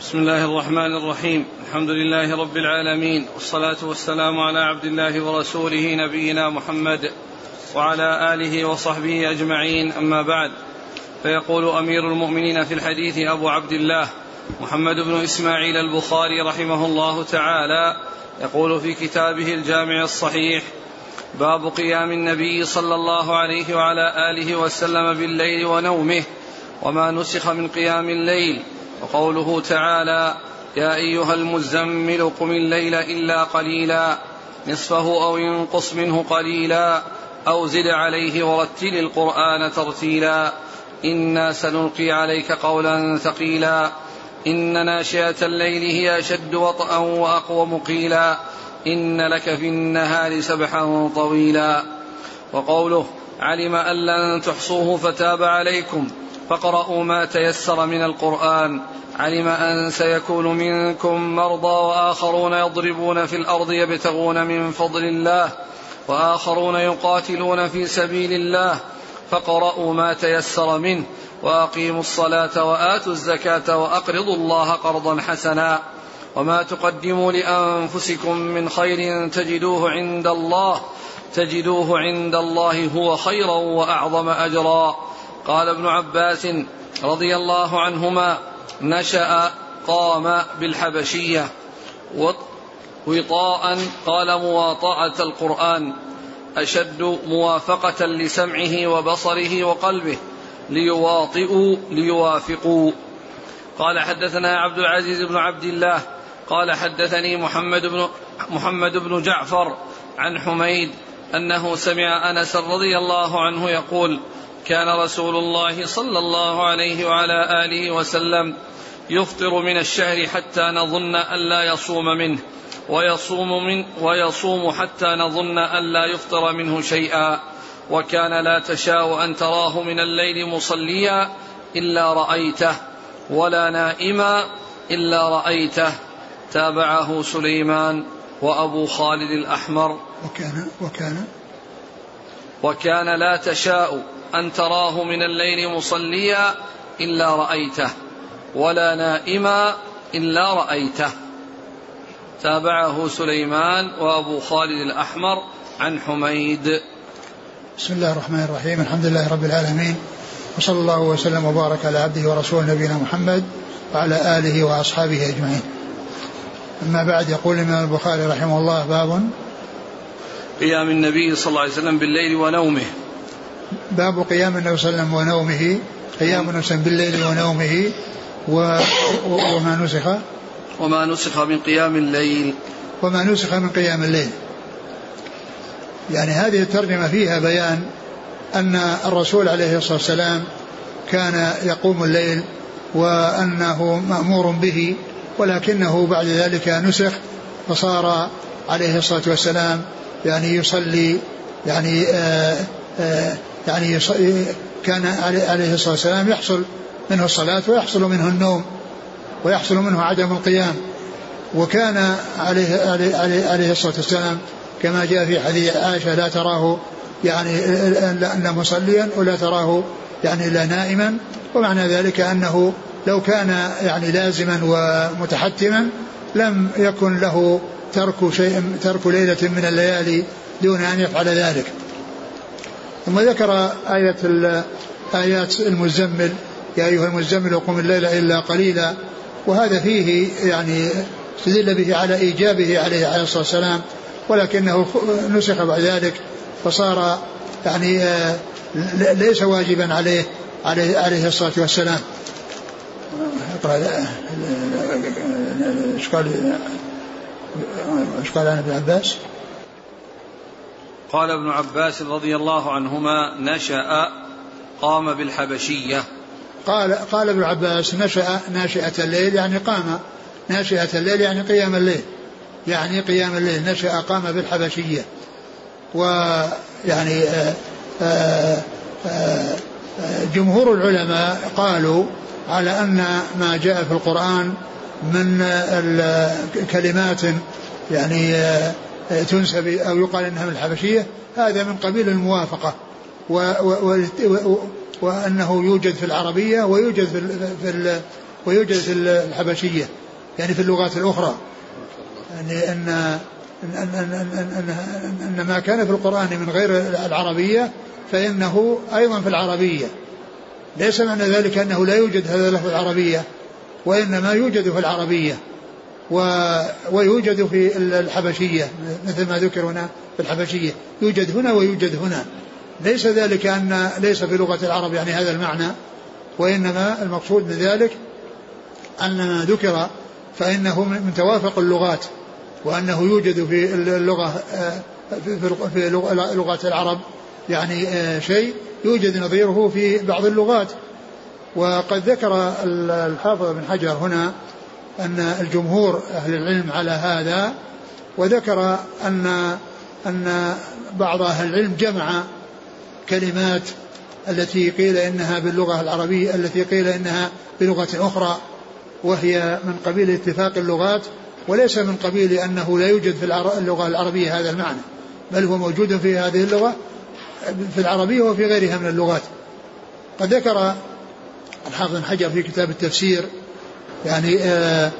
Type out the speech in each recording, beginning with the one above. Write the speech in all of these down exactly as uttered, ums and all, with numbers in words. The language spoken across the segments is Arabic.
بسم الله الرحمن الرحيم. الحمد لله رب العالمين، والصلاة والسلام على عبد الله ورسوله نبينا محمد وعلى آله وصحبه أجمعين، أما بعد. فيقول أمير المؤمنين في الحديث أبو عبد الله محمد بن إسماعيل البخاري رحمه الله تعالى، يقول في كتابه الجامع الصحيح: باب قيام النبي صلى الله عليه وعلى آله وسلم بالليل ونومه وما نسخ من قيام الليل، وقوله تعالى: يا أيها المزمل قم الليل إلا قليلا نصفه أو ينقص منه قليلا أو زد عليه ورتل القرآن ترتيلا إنا سنلقي عليك قولا ثقيلا إن ناشئة الليل هي أشد وطئا وأقوم قيلا إن لك في النهار سبحا طويلا. وقوله: علم أن لن تحصوه فتاب عليكم فاقرؤوا ما تيسر من القرآن علم أن سيكون منكم مرضى وآخرون يضربون في الأرض يبتغون من فضل الله وآخرون يقاتلون في سبيل الله فاقرؤوا ما تيسر منه وأقيموا الصلاة وآتوا الزكاة وأقرضوا الله قرضا حسنا وما تقدموا لأنفسكم من خير تجدوه عند الله تجدوه عند الله هو خيرا وأعظم أجرا. قال ابن عباس رضي الله عنهما: نشأ قام بالحبشية وطاء قال مواطأة القرآن أشد موافقة لسمعه وبصره وقلبه ليواطئوا ليوافقوا. قال حدثنا عبد العزيز بن عبد الله قال حدثني محمد بن, محمد بن جعفر عن حميد أنه سمع أنس رضي الله عنه يقول: كان رسول الله صلى الله عليه وعلى آله وسلم يفطر من الشهر حتى نظن أن لا يصوم منه ويصوم, من ويصوم حتى نظن أن لا يفطر منه شيئا وكان لا تشاء أن تراه من الليل مصليا إلا رأيته ولا نائما إلا رأيته. تابعه سليمان وأبو خالد الأحمر. وكان, وكان, وكان لا تشاء أن تراه من الليل مصليا إلا رأيته ولا نائما إلا رأيته. تابعه سليمان وأبو خالد الأحمر عن حميد. بسم الله الرحمن الرحيم. الحمد لله رب العالمين، وصلى الله وسلم وبارك على عبده ورسوله نبينا محمد وعلى آله وأصحابه أجمعين. أما بعد، يقول الإمام البخاري رحمه الله: باب قيام النبي صلى الله عليه وسلم بالليل ونومه. باب قيام النبي صلى الله عليه وسلم ونومه، قيام النبي بالليل ونومه و... وما نسخ وما نسخ من قيام الليل وما نسخ من قيام الليل. يعني هذه الترجمة فيها بيان أن الرسول عليه الصلاة والسلام كان يقوم الليل وأنه مأمور به، ولكنه بعد ذلك نسخ فصار عليه الصلاة والسلام يعني يصلي يعني آآ آآ يعني كان عليه الصلاة والسلام يحصل منه الصلاة ويحصل منه النوم ويحصل منه عدم القيام. وكان عليه, عليه, عليه, عليه الصلاة والسلام كما جاء في حديث عائشة: لا تراه يعني لا مصليا ولا تراه يعني لا نائما. ومعنى ذلك أنه لو كان يعني لازما ومتحتما لم يكن له ترك شيء ترك ليلة من الليالي دون أن يفعل ذلك. ثم ذكر آية آيات المزمل: يا أيها المزمل قم الليل إلا قليلا، وهذا فيه يعني استدل به على إيجابه عليه الصلاة والسلام، ولكنه نسخ بعد ذلك فصار يعني ليس واجبا عليه عليه, عليه الصلاة والسلام. ايش قال ايش قال عن ابن عباس؟ قال ابن عباس رضي الله عنهما: نشأ قام بالحبشية. قال قال ابن عباس: نشأ ناشئة الليل يعني قام ناشئة الليل يعني قيام الليل يعني قيام الليل نشأ قام بالحبشية. ويعني آآ آآ آآ جمهور العلماء قالوا على أن ما جاء في القرآن من كلمات يعني تنسب أو يقال إنها من الحبشية هذا من قبيل الموافقة، و و و وأنه يوجد في العربية ويوجد في ويوجد في الحبشية يعني في اللغات الأخرى، يعني أن أن, أن, أن, أن, أن ما كان في القرآن من غير العربية فإنه أيضا في العربية، ليس معنى ذلك أنه لا يوجد هذا اللفظ العربية، وإنما يوجد في العربية ويوجد في الحبشية مثل ما ذكر هنا في الحبشية، يوجد هنا ويوجد هنا، ليس ذلك أن ليس في لغة العرب يعني هذا المعنى، وإنما المقصود من ذلك أن ما ذكر فإنه من توافق اللغات، وأنه يوجد في اللغة في لغة العرب يعني شيء يوجد نظيره في بعض اللغات. وقد ذكر الحافظ ابن حجر هنا أن الجمهور أهل العلم على هذا، وذكر أن أن بعض أهل العلم جمع كلمات التي قيل إنها باللغة العربية التي قيل إنها بلغة أخرى، وهي من قبيل اتفاق اللغات، وليس من قبيل أنه لا يوجد في اللغة العربية هذا المعنى، بل هو موجود في هذه اللغة في العربية وفي غيرها من اللغات. قد ذكر الحافظ بن حجر في كتاب التفسير يعني آآ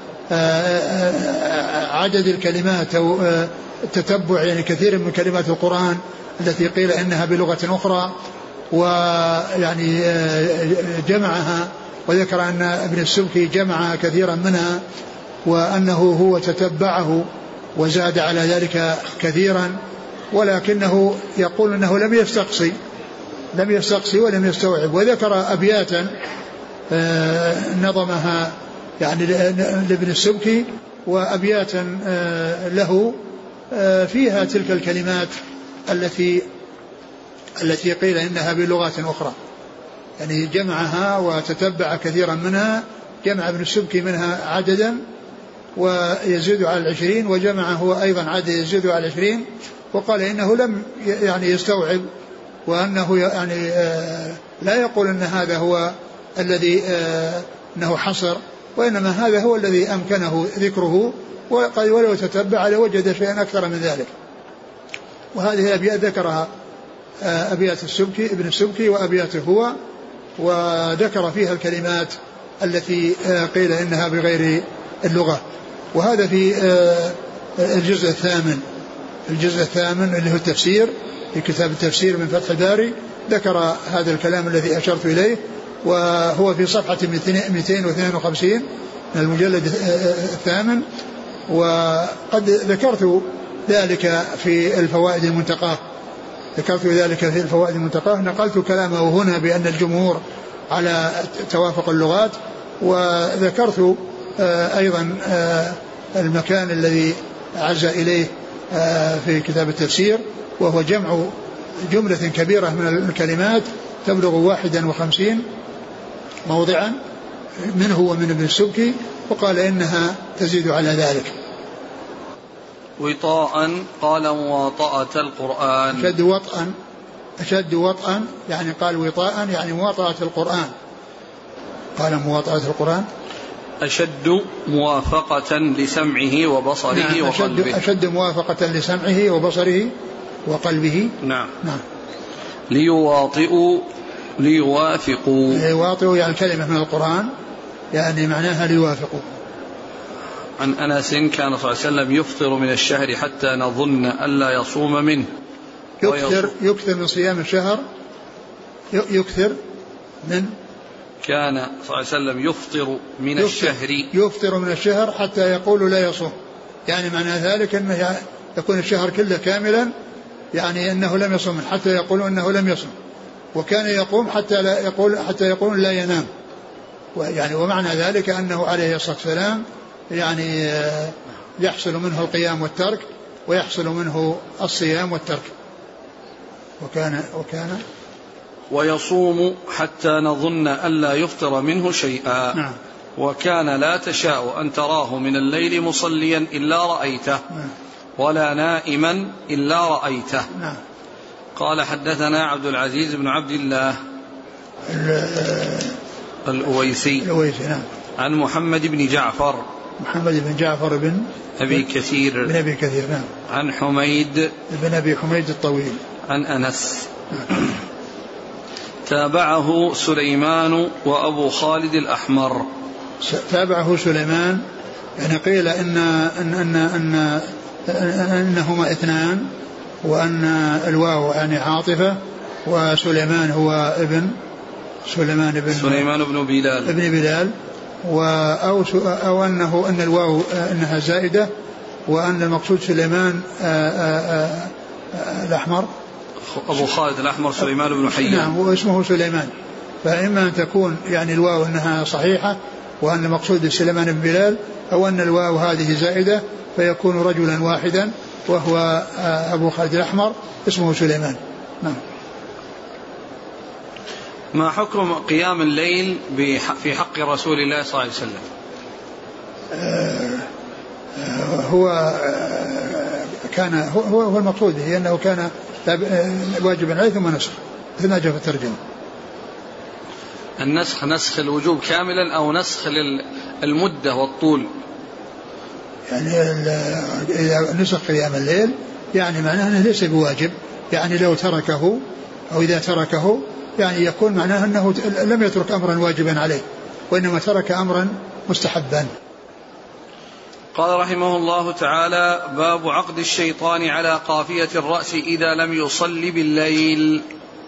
آآ عدد الكلمات أو التتبع يعني كثير من كلمات القرآن التي قيل إنها بلغة أخرى، ويعني جمعها، وذكر أن ابن السبكي جمع كثيرا منها، وأنه هو تتبعه وزاد على ذلك كثيرا، ولكنه يقول أنه لم يستقصي لم يستقصي ولم يستوعب. وذكر أبياتا نظمها يعني لابن السبكي وأبياتا له فيها تلك الكلمات التي التي قيل إنها بلغات أخرى، يعني جمعها وتتبع كثيرا منها، جمع ابن السبكي منها عددا ويزيد على العشرين، وجمع هو أيضا عدد يزيد على العشرين، وقال إنه لم يعني يستوعب، وأنه يعني لا يقول أن هذا هو الذي أنه حصر، وإنما هذا هو الذي أمكنه ذكره، وقال ولو تتبع لوجد شيئا أكثر من ذلك. وهذه الأبيات ذكرها أبيات السبكي ابن السبكي وأبياته هو، وذكر فيها الكلمات التي قيل إنها بغير اللغة. وهذا في الجزء الثامن الجزء الثامن اللي هو التفسير في كتاب التفسير من فتح الباري، ذكر هذا الكلام الذي أشرت إليه، وهو في صفحة مئتين واثنين وخمسين من المجلد الثامن. وقد ذكرت ذلك في الفوائد المنتقاه ذكرت ذلك في الفوائد المنتقاه نقلت كلامه هنا بأن الجمهور على توافق اللغات، وذكرت أيضا المكان الذي عز إليه في كتاب التفسير، وهو جمع جملة كبيرة من الكلمات تبلغ واحدا وخمسين موضعا منه ومن ابن السبكي، وقال إنها تزيد على ذلك. وطاء قال مواطأة القرآن، أشد وطئا أشد وطئا يعني قال وطاء يعني مواطأة القرآن، قال مواطأة القرآن أشد موافقة لسمعه وبصره نعم وقلبه. أشد, أشد موافقة لسمعه وبصره وقلبه. نعم. نعم. ليواطئوا ليوافقوا ليواطئوا يعني كلمة من القرآن يعني معناها ليوافقوا. عن أنس كان صلى الله عليه وسلم يفطر من الشهر حتى نظن ألا يصوم منه. يكثر يكثر من صيام الشهر يكثر من كان صلى الله عليه وسلم يفطر من يفطر الشهر يفطر من الشهر حتى يقول لا يصوم، يعني معنى ذلك أنه يكون الشهر كله كاملا، يعني أنه لم يصوم حتى يقول أنه لم يصوم، وكان يقوم حتى لا يقول حتى يقول لا ينام، يعني ومعنى ذلك أنه عليه الصلاة والسلام يعني يحصل منه القيام والترك ويحصل منه الصيام والترك. وكان وكان ويصوم حتى نظن ألا يفطر منه شيئا. نعم. وكان لا تشاء أن تراه من الليل مصليا إلا رأيته. نعم. ولا نائما إلا رأيته. نعم. قال حدثنا عبد العزيز بن عبد الله الأويسي الأويسي نعم. عن محمد بن جعفر محمد بن جعفر بن أبي كثير بن أبي كثير نعم. عن حميد بن أبي حميد الطويل عن أنس. تابعه سليمان وأبو خالد الأحمر. تابعه سليمان، يعني قيل إن, إن, إن, إن, إن إنهما اثنان، وأن الواو يعني عاطفة، وسليمان هو ابن سليمان بن سليمان بن بلال ابن بلال، أو, أو أنه أن الواو أنها زائدة، وأن المقصود سليمان الأحمر أبو خالد الأحمر سليمان بن حيان. نعم، واسمه سليمان. فإما أن تكون يعني الواو أنها صحيحة وأن المقصود سليمان بن بلال، أو أن الواو هذه زائدة فيكون رجلا واحدا وهو أبو خالد الأحمر اسمه سليمان. نعم. ما حكم قيام الليل في حق رسول الله صلى الله عليه وسلم؟ هو كان هو هو المقصود هي أنه كان واجبا عليه ثم نسخ مثل ما جاء في الترجمة. النسخ نسخ الوجوب كاملا أو نسخ المدة والطول؟ يعني إذا نسخ قيام الليل يعني معناه أنه ليس بواجب، يعني لو تركه أو إذا تركه يعني يكون معناه أنه لم يترك أمرا واجبا عليه، وإنما ترك أمرا مستحبا. قال رحمه الله تعالى: باب عقد الشيطان على قافية الرأس إذا لم يصلي بالليل.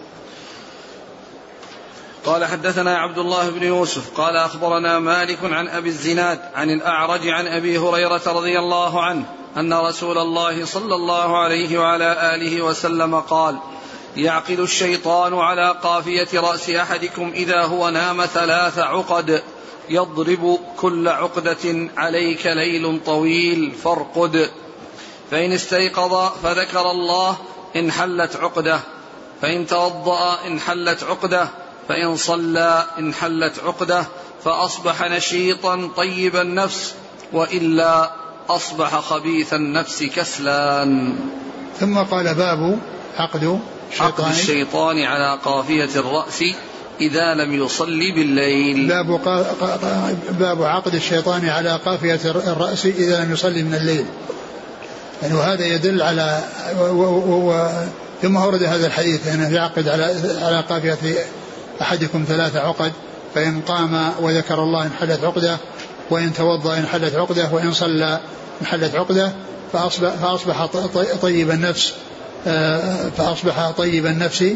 قال: حدثنا عبد الله بن يوسف قال أخبرنا مالك عن أبي الزناد عن الأعرج عن أبي هريرة رضي الله عنه أن رسول الله صلى الله عليه وعلى آله وسلم قال: يعقد الشيطان على قافية رأس أحدكم إذا هو نام ثلاث عقد يضرب كل عقدة عليك ليل طويل فارقد، فإن استيقظ فذكر الله انحلت عقده، فإن توضأ انحلت عقده، فإن صلى انحلت عقده، فأصبح نشيطا طيب النفس، وإلا أصبح خبيث النفس كسلان. ثم قال: باب عقد عقد الشيطان على قافية الرأس إذا لم يصلي بالليل. باب, باب عقد الشيطان على قافية الرأس إذا لم يصلي من الليل. يعني وهذا يدل على و و و ثم ورد هذا الحديث أنه يعقد على على قافية أحدكم ثلاث عقد، فإن قام وذكر الله انحلت عقده، وإن توضأ انحلت عقده، وإن صلى انحلت عقده، فأصبح, فأصبح طيب النفس فأصبح طيب النفس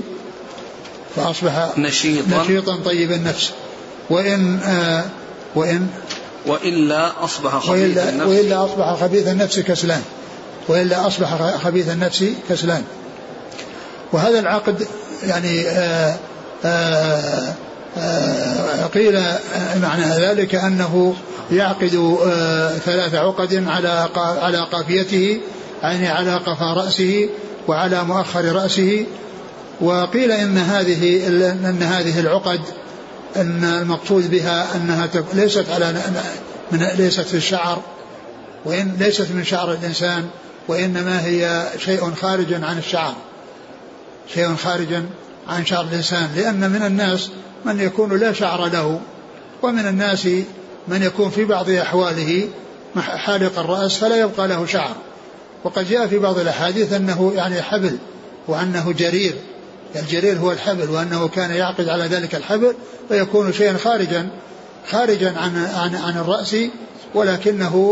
فأصبح نشيطا, نشيطا طيب النفس، وإن وإن وإلا أصبح خبيث وإلا, النفس وإلا أصبح خبيث النفس كسلان وإلا أصبح خبيث النفس كسلان. وهذا العقد يعني آآ آآ آآ قيل معنى ذلك أنه يعقد ثلاث عقد على على قافيته، يعني على قفا رأسه وعلى مؤخر رأسه. وقيل إن هذه أن هذه العقد أن المقصود بها أنها ليست على من ليست في الشعر، وإن ليست من شعر الإنسان، وإنما هي شيء خارج عن الشعر، شيء خارج عن شعر الإنسان، لأن من الناس من يكون لا شعر له، ومن الناس من يكون في بعض أحواله حالق الرأس فلا يبقى له شعر. وقد جاء في بعض الأحاديث أنه يعني حبل وأنه جرير، الجرير هو الحبل، وأنه كان يعقد على ذلك الحبل فيكون شيئا خارجا خارجا عن عن عن الرأس، ولكنه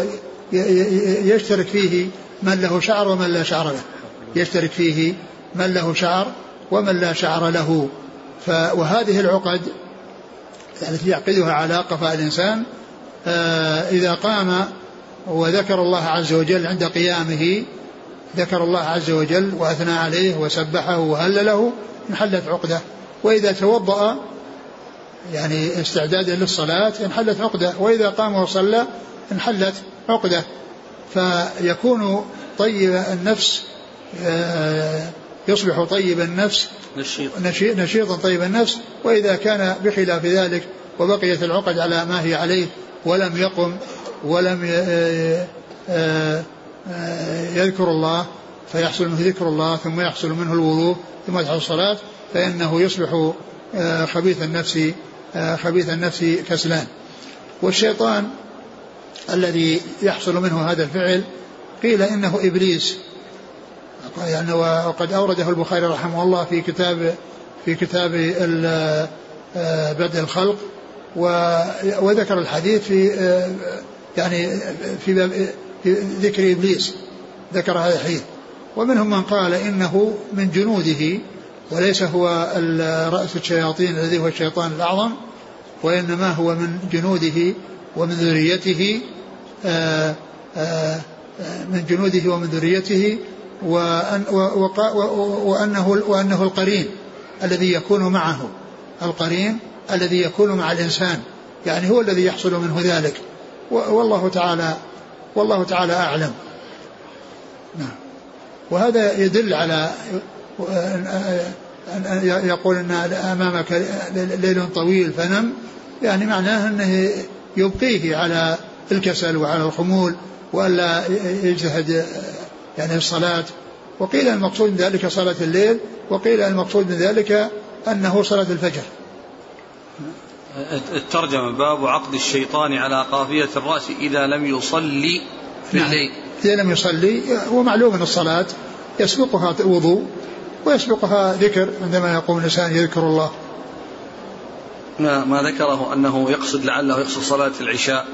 يشترك فيه من له شعر ومن لا شعر له، يشترك فيه من له شعر ومن لا شعر له. وهذه العقد التي يعقدها على قفا الإنسان إذا قام وذكر الله عز وجل عند قيامه، ذكر الله عز وجل وأثنى عليه وسبحه وهلله انحلت عقده. وإذا توضأ يعني استعدادا للصلاة انحلت عقده، وإذا قام وصلى انحلت عقده، فيكون طيب النفس يصبح طيب النفس نشيط. نشيطا طيب النفس. وإذا كان بخلاف ذلك وبقيت العقد على ما هي عليه ولم يقم ولم يذكر الله فيحصل منه ذكر الله ثم يحصل منه الوضوء ثم يدخل الصلاة، فإنه يصبح خبيث النفس خبيث النفس كسلان. والشيطان الذي يحصل منه هذا الفعل قيل إنه إبليس، يعني وقد أورده البخاري رحمه الله في كتاب في كتاب بدء الخلق وذكر الحديث في يعني في, باب في ذكر إبليس، ذكر هذا الحديث. ومنهم من قال إنه من جنوده وليس هو رأس الشياطين الذي هو الشيطان الأعظم، وإنما هو من جنوده ومن ذريته آآ آآ من جنوده ومن ذريته، وأن وأنه, وأنه القرين الذي يكون معه، القرين الذي يكون مع الإنسان، يعني هو الذي يحصل منه ذلك. والله تعالى والله تعالى أعلم. نعم. وهذا يدل على أن يقول أن أمامك ليل طويل فنم، يعني معناه أنه يبقيه على الكسل وعلى الخمول وألا يجتهد يعني الصلاة. وقيل المقصود من ذلك صلاة الليل، وقيل المقصود من ذلك أنه صلاة الفجر. الترجمة: باب عقد الشيطان على قافية الرأس إذا لم يصلي في الليل. نعم. إذا لم يصلي، ومعلوم أن الصلاة يسبقها وضوء ويسبقها ذكر، عندما يقوم الإنسان يذكر الله. ما, ما ذكره أنه يقصد لعله يقصد صلاة العشاء.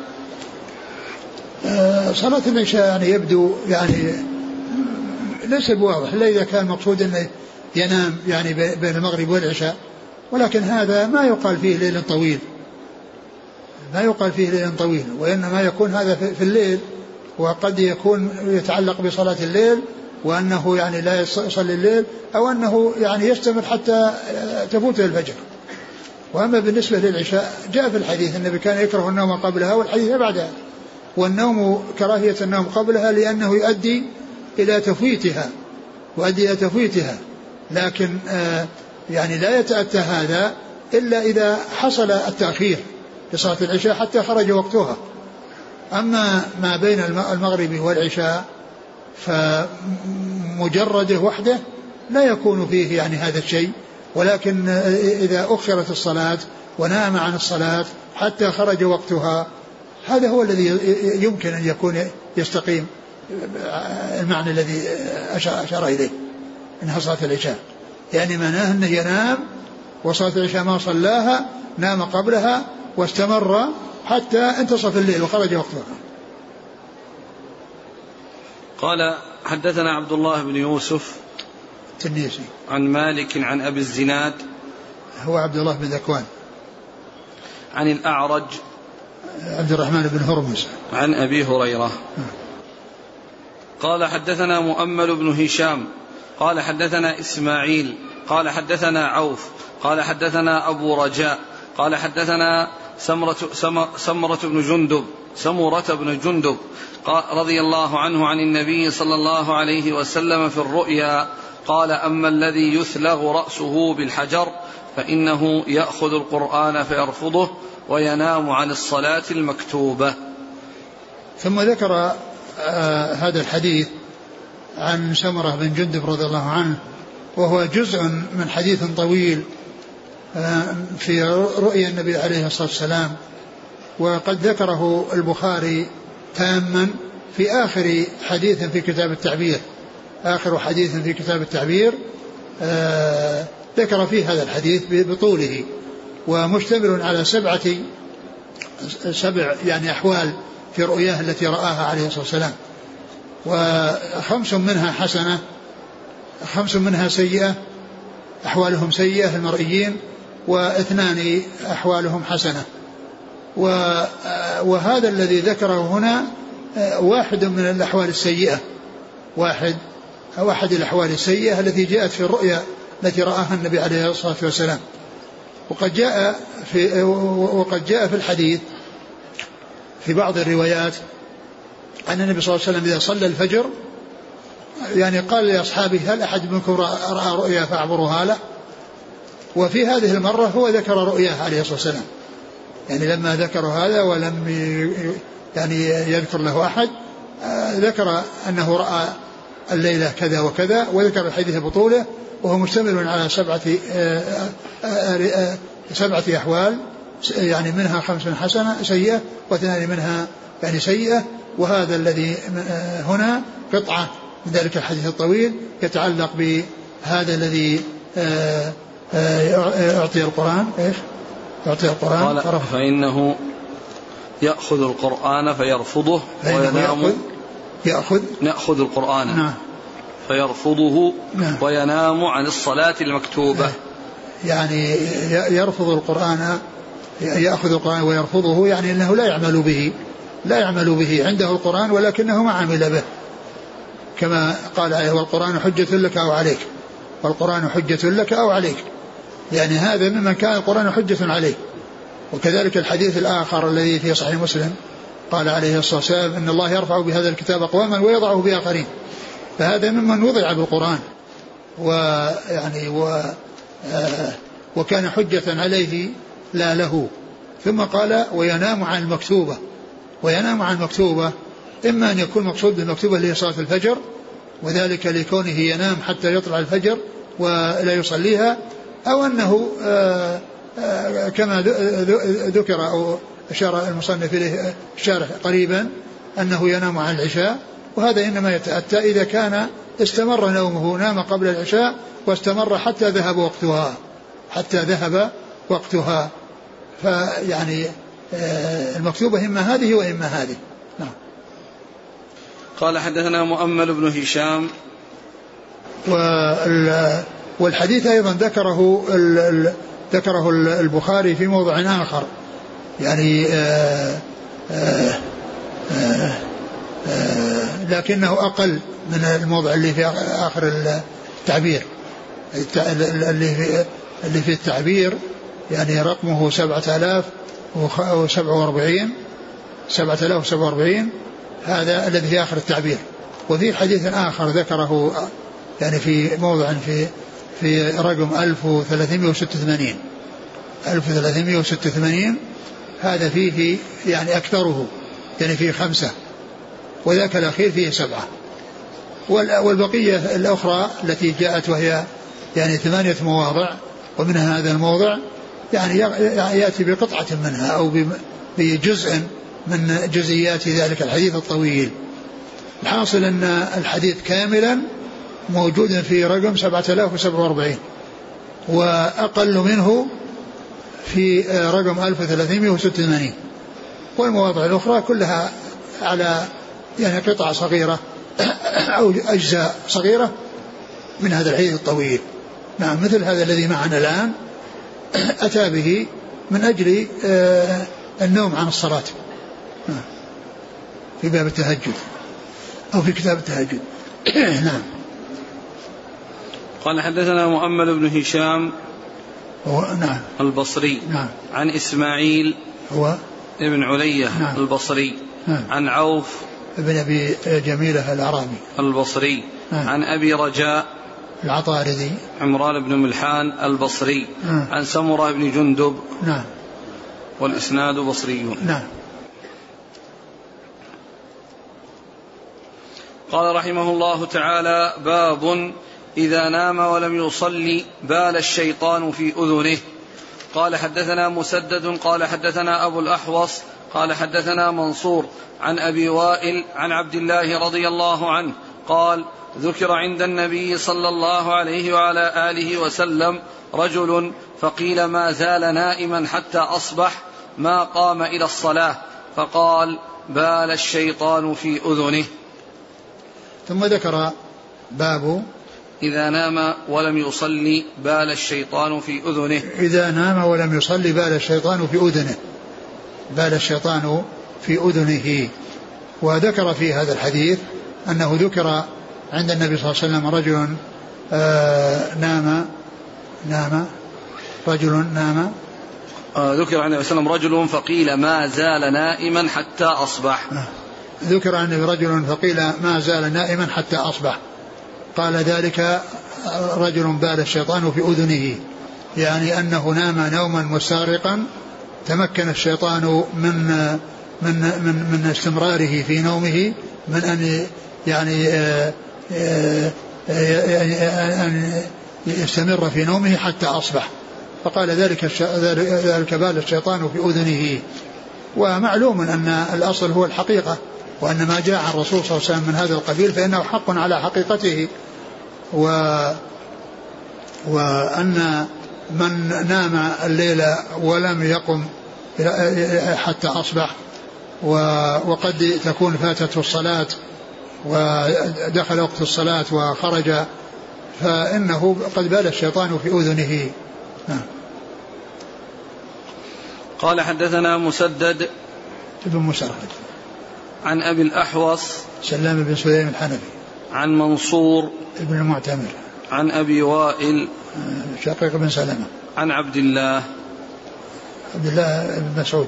آه صلاة العشاء يعني يبدو يعني ليس بواضح، إلا إذا كان مقصود أنه ينام يعني بين المغرب والعشاء، ولكن هذا ما يقال فيه ليل طويل، ما يقال فيه ليل طويل، وإنما يكون هذا في الليل، وقد يكون يتعلق بصلاة الليل، وأنه يعني لا يصلي الليل، أو أنه يعني يستمر حتى تفوت الفجر. وأما بالنسبة للعشاء جاء في الحديث النبي كان يكره النوم قبلها والحديث بعدها، والنوم كراهية النوم قبلها لأنه يؤدي إلى تفويتها يؤدي إلى تفويتها لكن آه يعني لا يتأتى هذا إلا إذا حصل التأخير لصلاة العشاء حتى خرج وقتها. أما ما بين المغرب والعشاء فمجرده وحده لا يكون فيه يعني هذا الشيء، ولكن إذا أخرت الصلاة ونام عن الصلاة حتى خرج وقتها، هذا هو الذي يمكن أن يكون يستقيم المعنى الذي أشار إليه إنها صلاة العشاء، يعني معناه أنه ينام وصلاة العشاء ما صلاها، نام قبلها واستمر حتى انتصف الليل وخرج وقتها. قال: حدثنا عبد الله بن يوسف التنيسي عن مالك عن أبي الزناد هو عبد الله بن ذكوان عن الأعرج عبد الرحمن بن هرمز عن أبي هريرة قال: حدثنا مؤمل بن هشام قال حدثنا إسماعيل قال حدثنا عوف قال حدثنا أبو رجاء قال حدثنا سمرة, سمرة بن جندب سمرة بن جندب رضي الله عنه عن النبي صلى الله عليه وسلم في الرؤيا قال: أما الذي يثلغ رأسه بالحجر فإنه يأخذ القرآن فيرفضه وينام عن الصلاة المكتوبة. ثم ذكر آه هذا الحديث عن سمرة بن جندب رضي الله عنه، وهو جزء من حديث طويل آه في رؤيا النبي عليه الصلاة والسلام، وقد ذكره البخاري تاما في آخر حديث في كتاب التعبير آخر حديث في كتاب التعبير آه ذكر فيه هذا الحديث بطوله، ومشتمل على سبعة سبع يعني أحوال في رؤياه التي رآها عليه الصلاة والسلام، وخمس منها حسنة، خمس منها سيئة أحوالهم سيئة المرئيين، واثنان أحوالهم حسنة. وهذا الذي ذكره هنا واحد من الأحوال السيئة، واحد أو أحد الأحوال السيئة التي جاءت في الرؤيا التي رآها النبي عليه الصلاة والسلام. وقد جاء في وقد جاء في الحديث في بعض الروايات أن النبي صلى الله عليه وسلم إذا صلى الفجر يعني قال لأصحابه: هل أحد منكم رأى رؤيا فأعبرها له؟ وفي هذه المرة هو ذكر رؤياه عليه الصلاة والسلام، يعني لما ذكر هذا ولم يعني يذكر له أحد ذكر أنه رأى الليلة كذا وكذا، وذكر الحديث بطوله، وهو مشتمل على سبعة سبعة أحوال، يعني منها خمس حسنة سيئة واثنان منها يعني سيئة. وهذا الذي هنا قطعة من ذلك الحديث الطويل يتعلق بهذا الذي أعطي القرآن إيش يعطيه القرآن قال فإنه يأخذ القرآن فيرفضه وينام يأخذ, يأخذ يأخذ القرآن نعم فيرفضه نعم وينام عن الصلاة المكتوبة. يعني يرفض القرآن، يأخذ القرآن ويرفضه، يعني أنه لا يعمل به، لا يعمل به، عنده القرآن ولكنه ما عمل به، كما قال عليه والقرآن حجة لك أو عليك، والقرآن حجة لك أو عليك، يعني هذا ممن كان القرآن حجة عليه. وكذلك الحديث الآخر الذي في صحيح مسلم قال عليه الصلاة والسلام إن الله يرفع بهذا الكتاب أقواما ويضعه بآخرين، فهذا ممن وضع بالقرآن ويعني و آه وكان حجة عليه لا له. ثم قال وينام عن المكتوبة، وينام عن المكتوبة إما أن يكون مقصود بالمكتوبة اللي هي صلاة الفجر، وذلك لكونه ينام حتى يطلع الفجر ولا يصليها، أو أنه آآ آآ كما ذكر أو أشار المصنف إليه الشارح قريبا أنه ينام عن العشاء، وهذا إنما يتأتى إذا كان استمر نومه، نام قبل العشاء واستمر حتى ذهب وقتها، حتى ذهب وقتها، فيعني المكتوبة إما هذه وإما هذه. نعم. قال حدثنا مؤمل بن هشام. والحديث أيضا ذكره ذكره البخاري في موضع آخر، يعني آآ آآ آآ لكنه أقل من الموضع اللي في آخر التعبير، اللي في اللي في التعبير يعني رقمه سبعة آلاف وسبعة وأربعين سبعة آلاف وسبعة وأربعين، هذا الذي في آخر التعبير. وفي حديث آخر ذكره يعني في موضع في في رقم ألف وثلاثمائة وستة وثمانين ألف وثلاثمائة وستة وثمانين، هذا فيه يعني أكثره يعني فيه خمسة، وذاك الأخير فيه سبعة، والبقية الأخرى التي جاءت وهي يعني ثمانية مواضع، ومنها هذا الموضع يعني يأتي بقطعة منها أو بجزء من جزئيات ذلك الحديث الطويل. الحاصل أن الحديث كاملا موجود في رقم سبعة آلاف وسبعة وأربعين، وأقل منه في رقم ألف وثلاثمائة وستة وثمانين، والمواضع الأخرى كلها على يعني قطع صغيرة أو أجزاء صغيرة من هذا الحديث الطويل. نعم، مثل هذا الذي معنا الآن أتى به من أجل النوم عن الصلاة في باب التهجد أو في كتاب التهجد. نعم. قال حدثنا مؤمل بن هشام هو نعم البصري نعم عن إسماعيل هو ابن علية نعم البصري نعم عن عوف ابن أبي جميلة الأعرابي البصري نعم عن أبي رجاء العطاردي عمران بن ملحان البصري نعم عن سمرة بن جندب نعم والإسناد بصري. نعم. قال رحمه الله تعالى: باب إذا نام ولم يصلي بال الشيطان في أذنه. قال حدثنا مسدد قال حدثنا أبو الأحوص قال حدثنا منصور عن أبي وائل عن عبد الله رضي الله عنه قال: ذكر عند النبي صلى الله عليه وعلى آله وسلم رجل فقيل ما زال نائما حتى أصبح ما قام إلى الصلاة، فقال: بال الشيطان في أذنه. ثم ذكر باب إذا نام ولم يصلي بال الشيطان في أذنه. إذا نام ولم يصلي بال الشيطان في أذنه، بال الشيطان في أذنه. وذكر في هذا الحديث أنه ذكر عند النبي صلى الله عليه وسلم رجل آه نام نام رجل نام آه ذكر عند النبي صلى الله عليه وسلم رجل فقيل ما زال نائما حتى أصبح. آه ذكر عن رجل فقيل ما زال نائما حتى أصبح، قال ذلك رجل بال الشيطان في أذنه، يعني أنه نام نوما مستغرقا تمكن الشيطان من من من من استمراره في نومه، من أن يعني أن يستمر في نومه حتى أصبح، فقال ذلك ذلك بال الشيطان في أذنه. ومعلوم أن الأصل هو الحقيقة، وأن ما جاء عن الرسول صلى الله عليه وسلم من هذا القبيل فإنه حق على حقيقته، و وأن من نام الليل ولم يقم حتى أصبح وقد تكون فاتته الصلاة ودخل وقت الصلاة وخرج فإنه قد بال الشيطان في أذنه. قال حدثنا مسدد ابن مسرهد عن أبي الأحوص سلام بن سليم الحنفي عن منصور ابن المعتمر عن أبي وائل شقيق بن سلمة عن عبد الله عبد الله بن مسعود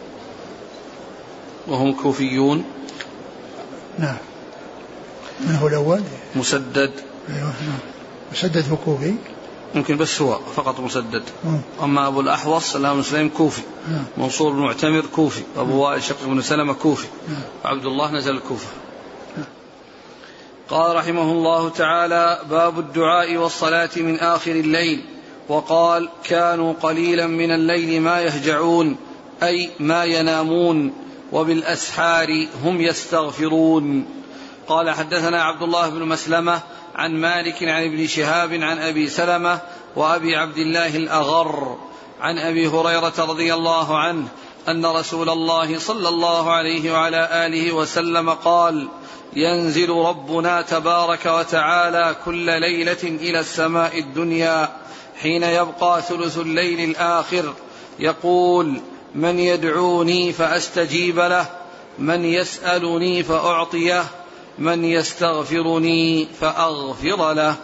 وهم كوفيون. نعم. من هو الأول؟ مسدد. أيوة نعم. مسدد هو كوفي ممكن بس هو فقط مسدد. م. أما أبو الأحوص سلام بن سليم كوفي. نعم. منصور بن معتمر كوفي. أبو وائل شقيق بن سلمة كوفي. نعم. وعبد الله نزل الكوفة. نعم. قال رحمه الله تعالى: باب الدعاء والصلاة من آخر الليل. وقال: كانوا قليلا من الليل ما يهجعون أي ما ينامون وبالأسحار هم يستغفرون. قال حدثنا عبد الله بن مسلمة عن مالك عن ابن شهاب عن أبي سلمة وأبي عبد الله الأغر عن أبي هريرة رضي الله عنه أن رسول الله صلى الله عليه وعلى آله وسلم قال: ينزل ربنا تبارك وتعالى كل ليلة إلى السماء الدنيا حين يبقى ثلث الليل الآخر يقول: من يدعوني فأستجيب له، من يسألني فأعطيه، من يستغفرني فأغفر له.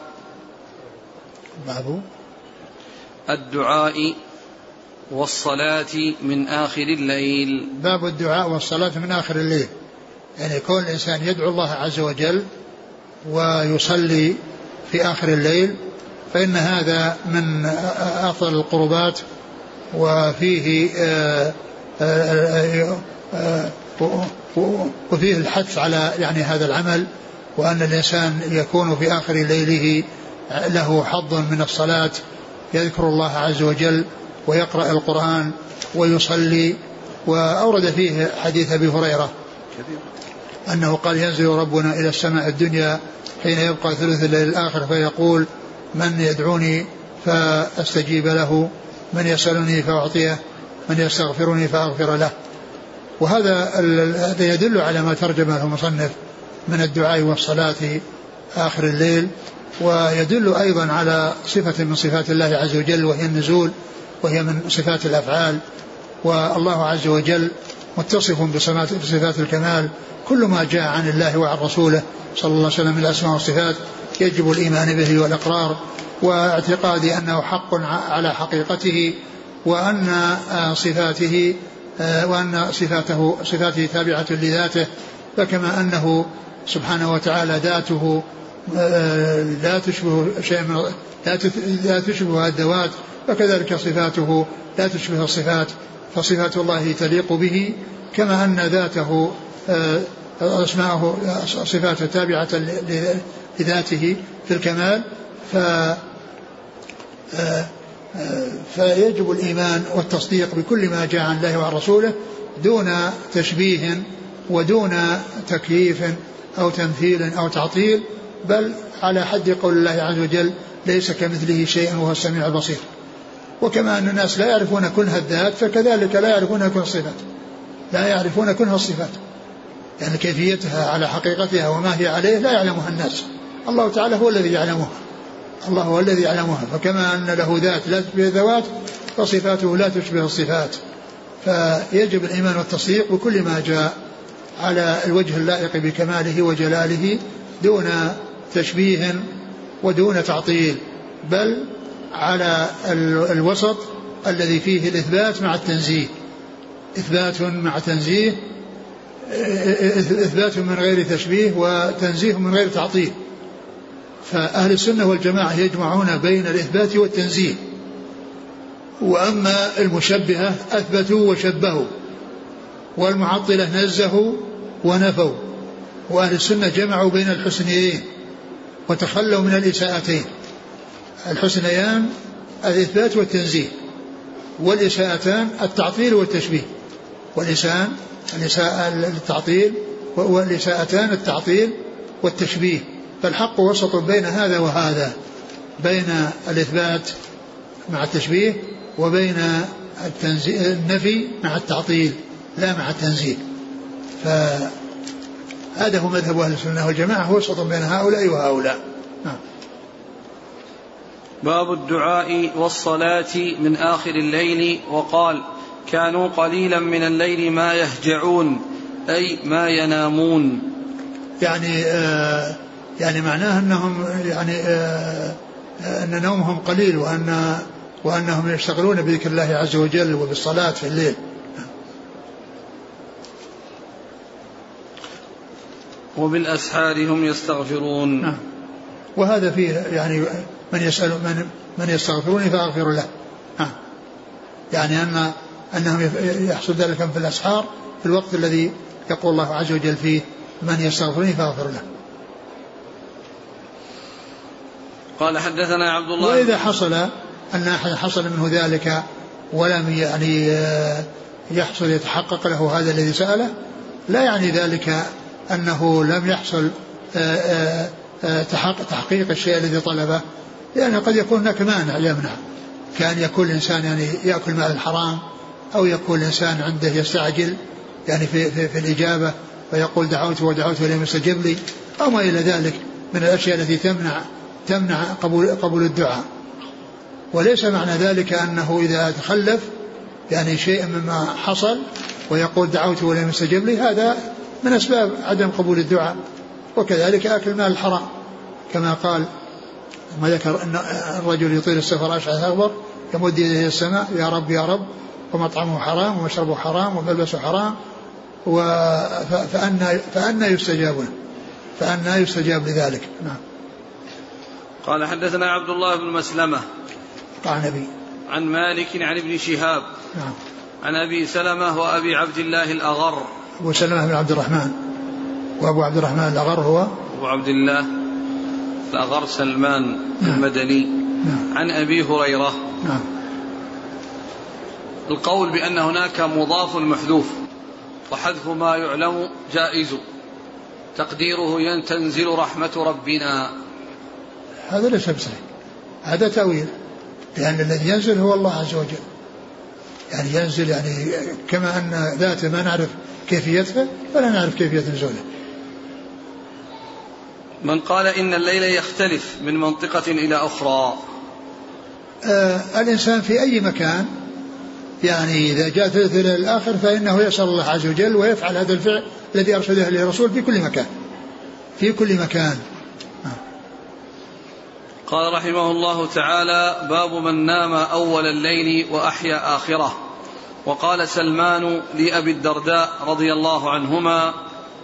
باب الدعاء والصلاة من آخر الليل. باب الدعاء والصلاة من آخر الليل، يعني كون الإنسان يدعو الله عز وجل ويصلي في آخر الليل فإن هذا من أفضل القربات، وفيه آآ آآ آآ وفيه الحث على يعني هذا العمل، وأن الإنسان يكون في آخر ليله له حظ من الصلاة يذكر الله عز وجل ويقرأ القرآن ويصلي. وأورد فيه حديث أبي هريرة أنه قال: ينزل ربنا إلى السماء الدنيا حين يبقى ثلث الليل الآخر فيقول: من يدعوني فأستجيب له، من يسألني فأعطيه، من يستغفرني فأغفر له. وهذا يدل على ما ترجمه المصنف من الدعاء والصلاة آخر الليل، ويدل أيضا على صفة من صفات الله عز وجل وهي النزول، وهي من صفات الأفعال. والله عز وجل متصف بصفات الكمال، كل ما جاء عن الله وعن رسوله صلى الله عليه وسلم من الأسماء والصفات يجب الإيمان به والإقرار واعتقاد أنه حق على حقيقته، وأن صفاته وأن صفاته صفاته تابعة لذاته. فكما أنه سبحانه وتعالى ذاته لا تشبه شيء من لا تشبه الذوات، فكذلك صفاته لا تشبه الصفات، فصفات الله تليق به، كما أن ذاته أسماءه صفاته تابعة لذاته في الكمال. ف فيجب الإيمان والتصديق بكل ما جاء عن الله وعن رسوله دون تشبيه ودون تكييف أو تمثيل أو تعطيل، بل على حد قول الله عز وجل: ليس كمثله شيء وهو السميع البصير. وكما أن الناس لا يعرفون كنه الذات فكذلك لا يعرفون كنه الصفات، لا يعرفون كنه الصفات، يعني كيفيتها على حقيقتها وما هي عليه لا يعلمها الناس، الله تعالى هو الذي يعلمها، الله هو الذي يعلمها. فكما أن له ذات لا تشبه الذوات فصفاته لا تشبه الصفات، فيجب الإيمان والتصديق بكل ما جاء على الوجه اللائق بكماله وجلاله دون تشبيه ودون تعطيل، بل على الوسط الذي فيه الإثبات مع التنزيه، إثبات مع تنزيه، إثبات من غير تشبيه وتنزيه من غير تعطيل. فأهل السنة والجماعة يجمعون بين الإثبات والتنزيه، وأما المشبهة أثبتوا وشبهوا، والمعطلة نزهوا ونفوا، وأهل السنة جمعوا بين الحسنيين وتخلوا من الإساءتين. الحسنيان الإثبات والتنزيه، والإساءتان التعطيل والتشبيه، والإساءة التعطيل والإساءتان التعطيل والتشبيه. فالحق وسط بين هذا وهذا، بين الإثبات مع التشبيه وبين النفي مع التعطيل لا مع التنزيه. فهذا هو مذهب أهل السنة والجماعة، هو وسط بين هؤلاء وهؤلاء. نعم. باب الدعاء والصلاة من آخر الليل. وقال كانوا قليلا من الليل ما يهجعون أي ما ينامون. يعني آه يعني معناه أنهم يعني آه أن نومهم قليل وأن وأنهم يشتغلون بذكر الله عز وجل وبالصلاة في الليل. وبالأسحار هم يستغفرون. نعم. وهذا فيه يعني من يسأل من من يستغفرون فأغفر له. نعم. يعني أن أنهم يحصل ذلك في الأسحار في الوقت الذي يقول الله عز وجل فيه من يستغفرني فأغفر له. قال حدثنا عبد الله. وإذا حصل أن أحد حصل منه ذلك ولم يعني يحصل يتحقق له هذا الذي سأله لا يعني ذلك أنه لم يحصل تحقيق الشيء الذي طلبه، لأنه قد يكون هناك مانع يمنع، كان يكون الإنسان يعني يأكل مال الحرام أو يكون الإنسان عنده يستعجل يعني في, في, في الإجابة فيقول دعوت ودعوت ولم يستجب لي أو ما إلى ذلك من الأشياء التي تمنع تمنع قبول, قبول الدعاء. وليس معنى ذلك أنه إذا تخلف يعني شيء مما حصل ويقول دعوت ولم يستجب لي هذا من أسباب عدم قبول الدعاء. وكذلك أكل مال الحرام كما قال ما ذكر أن الرجل يطيل السفر أشعث أغبر يمد يده السماء يا رب يا رب ومطعمه حرام ومشربه حرام وملبسه حرام فأنا فأنا يستجاب له فأنا يستجاب لذلك. نعم. قال حدثنا عبد الله بن مسلمة عن نبي عن مالك عن ابن شهاب. نعم. عن أبي سلمة وأبي عبد الله الأغر. أبو سلمة بن عبد الرحمن وأبو عبد الرحمن الأغر هو أبو عبد الله الأغر سلمان. نعم. المدني. نعم. عن أبي هريرة. نعم. القول بأن هناك مضاف محذوف وحذف ما يعلم جائز تقديره ينتزل رحمة ربنا، هذا ليس بصحيح، هذا تأويل، لأن الذي ينزل هو الله عز وجل، يعني ينزل يعني كما أن ذاته ما نعرف كيفيته فلا نعرف كيفية نزوله. من قال إن الليل يختلف من منطقة إلى أخرى. آه الإنسان في أي مكان يعني إذا جاء ثلث الليل الآخر فإنه يسأل الله عز وجل ويفعل هذا الفعل الذي أرشده إليه الرسول في كل مكان في كل مكان. قال رحمه الله تعالى باب من نام أول الليل وأحيا آخره. وقال سلمان لأبي الدرداء رضي الله عنهما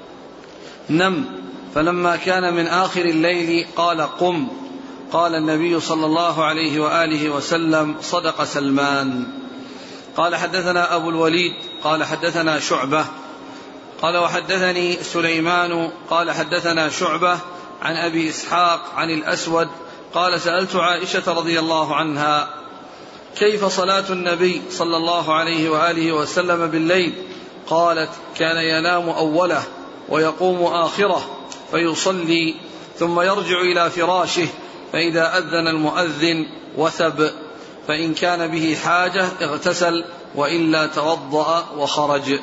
نم، فلما كان من آخر الليل قال قم، قال النبي صلى الله عليه وآله وسلم صدق سلمان. قال حدثنا أبو الوليد قال حدثنا شعبة قال وحدثني سليمان قال حدثنا شعبة عن أبي إسحاق عن الأسود قال سألت عائشة رضي الله عنها كيف صلاة النبي صلى الله عليه وآله وسلم بالليل؟ قالت كان ينام أوله ويقوم آخره فيصلي ثم يرجع إلى فراشه فإذا أذن المؤذن وثب، فإن كان به حاجة اغتسل وإلا توضأ وخرج.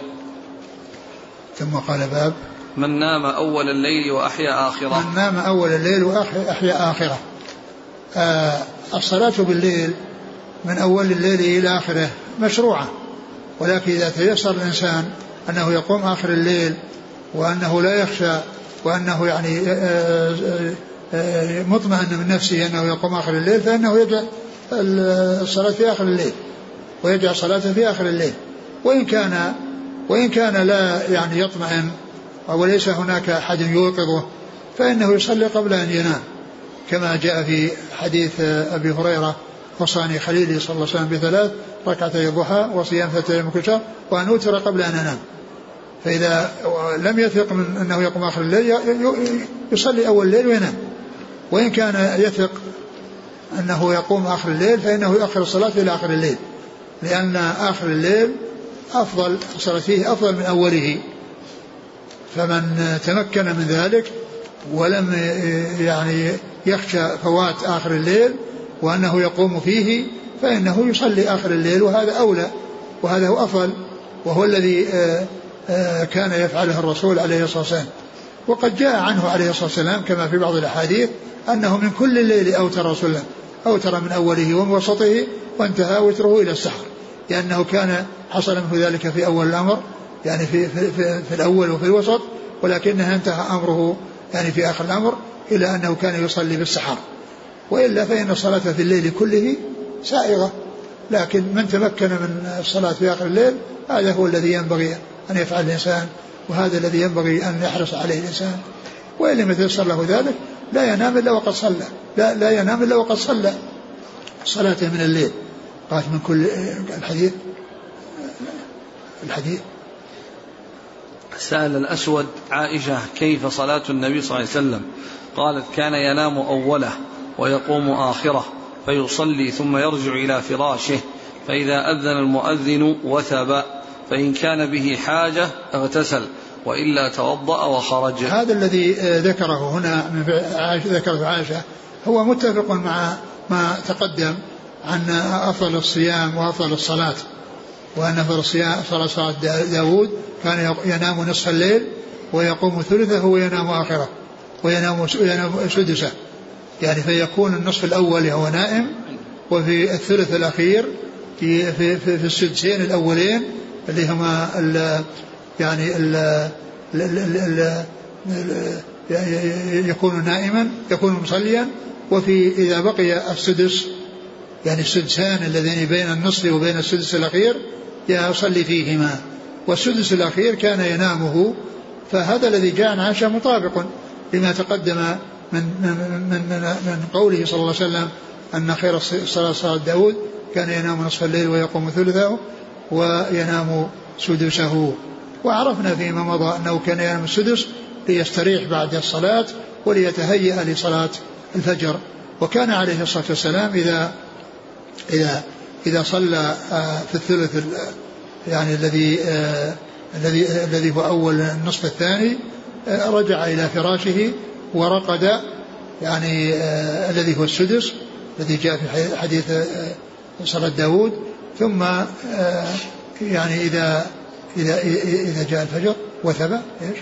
ثم قال باب من نام أول الليل وأحيا آخره. من نام أول الليل وأحيا آخره. آه الصلاة بالليل من أول الليل إلى آخره مشروعة، ولكن إذا تيسر الإنسان أنه يقوم آخر الليل وأنه لا يخشى وأنه يعني آه آه مطمئن من نفسه أنه يقوم آخر الليل فإنه يجعل الصلاة في آخر الليل ويجعل صلاته في آخر الليل، وإن كان وإن كان لا يعني يطمئن وليس هناك أحد يوقظه فإنه يصلي قبل أن ينام، كما جاء في حديث أبي هريرة وصاني خليلي صلى الله عليه وسلم بثلاث ركعتي الضحى وصيام ثلاثة أيام كل شهر وأن أوتر قبل أن أنام. فإذا لم يثق من أنه يقوم آخر الليل يصلي أول الليل وينام، وإن كان يثق أنه يقوم آخر الليل فإنه يؤخر الصلاة إلى آخر الليل، لأن آخر الليل أفضل الصلاة فيه أفضل من أوله. فمن تمكن من ذلك ولم يعني يخشى فوات آخر الليل وأنه يقوم فيه فإنه يصلي آخر الليل، وهذا أولى وهذا هو أفضل، وهو الذي كان يفعله الرسول عليه الصلاة والسلام. وقد جاء عنه عليه الصلاة والسلام كما في بعض الأحاديث أنه من كل الليل أوتر رسول الله، أوتر من أوله ومن وسطه وانتهى وتره إلى السحر، لأنه كان حصل منه ذلك في أول الأمر، يعني في, في, في, في الأول وفي الوسط، ولكنها انتهى أمره يعني في آخر الأمر إلى أنه كان يصلي بالسحر. وإلا فإن الصلاة في الليل كله سائغة، لكن من تمكن من الصلاة في آخر الليل هذا هو الذي ينبغي أن يفعل الإنسان، وهذا الذي ينبغي أن يحرص عليه الإنسان. وإن لم يتيسر له ذلك لا ينام إلا وقد صلى، لا, لا ينام إلا وقد صلى صلاته من الليل. قالت من كل الحديث الحديث سأل الأسود عائشة كيف صلاة النبي صلى الله عليه وسلم؟ قالت كان ينام أوله ويقوم آخره فيصلي ثم يرجع إلى فراشه، فإذا أذن المؤذن وثب، فإن كان به حاجة اغتسل وإلا توضأ وخرج. هذا الذي ذكره هنا من ذكره عائشة هو متفق مع ما تقدم عن أفضل الصيام وأفضل الصلاة، وأن أفضل الصيام صلاة داود كان ينام نصف الليل ويقوم ثلثه وينام آخره وينام سدسه، يعني فيكون النصف الأول هو نائم، وفي الثلث الأخير في, في, في, في السدسين الأولين اللي هما ال يعني ال ال ال ال يكون نائما يكون مصليا، وفي إذا بقي السدس يعني السدسان الذين بين النصف وبين السدس الأخير يصلي فيهما، والسدس الأخير كان ينامه. فهذا الذي جاء عن عائشة مطابق لما تقدم من, من, من, من قوله صلى الله عليه وسلم أن خير الصلاة صلاة داود كان ينام نصف الليل ويقوم ثلثه وينام سدسه. وعرفنا فيما مضى أنه كان ينام السدس ليستريح بعد الصلاة وليتهيأ لصلاة الفجر. وكان عليه الصلاة والسلام إذا إذا إذا صلى في الثلث يعني الذي الذي الذي هو أول النصف الثاني رجع إلى فراشه ورقد، يعني الذي هو السدس الذي جاء في حديث صلاة داود. ثم يعني إذا إذا إذا جاء الفجر وثب إيش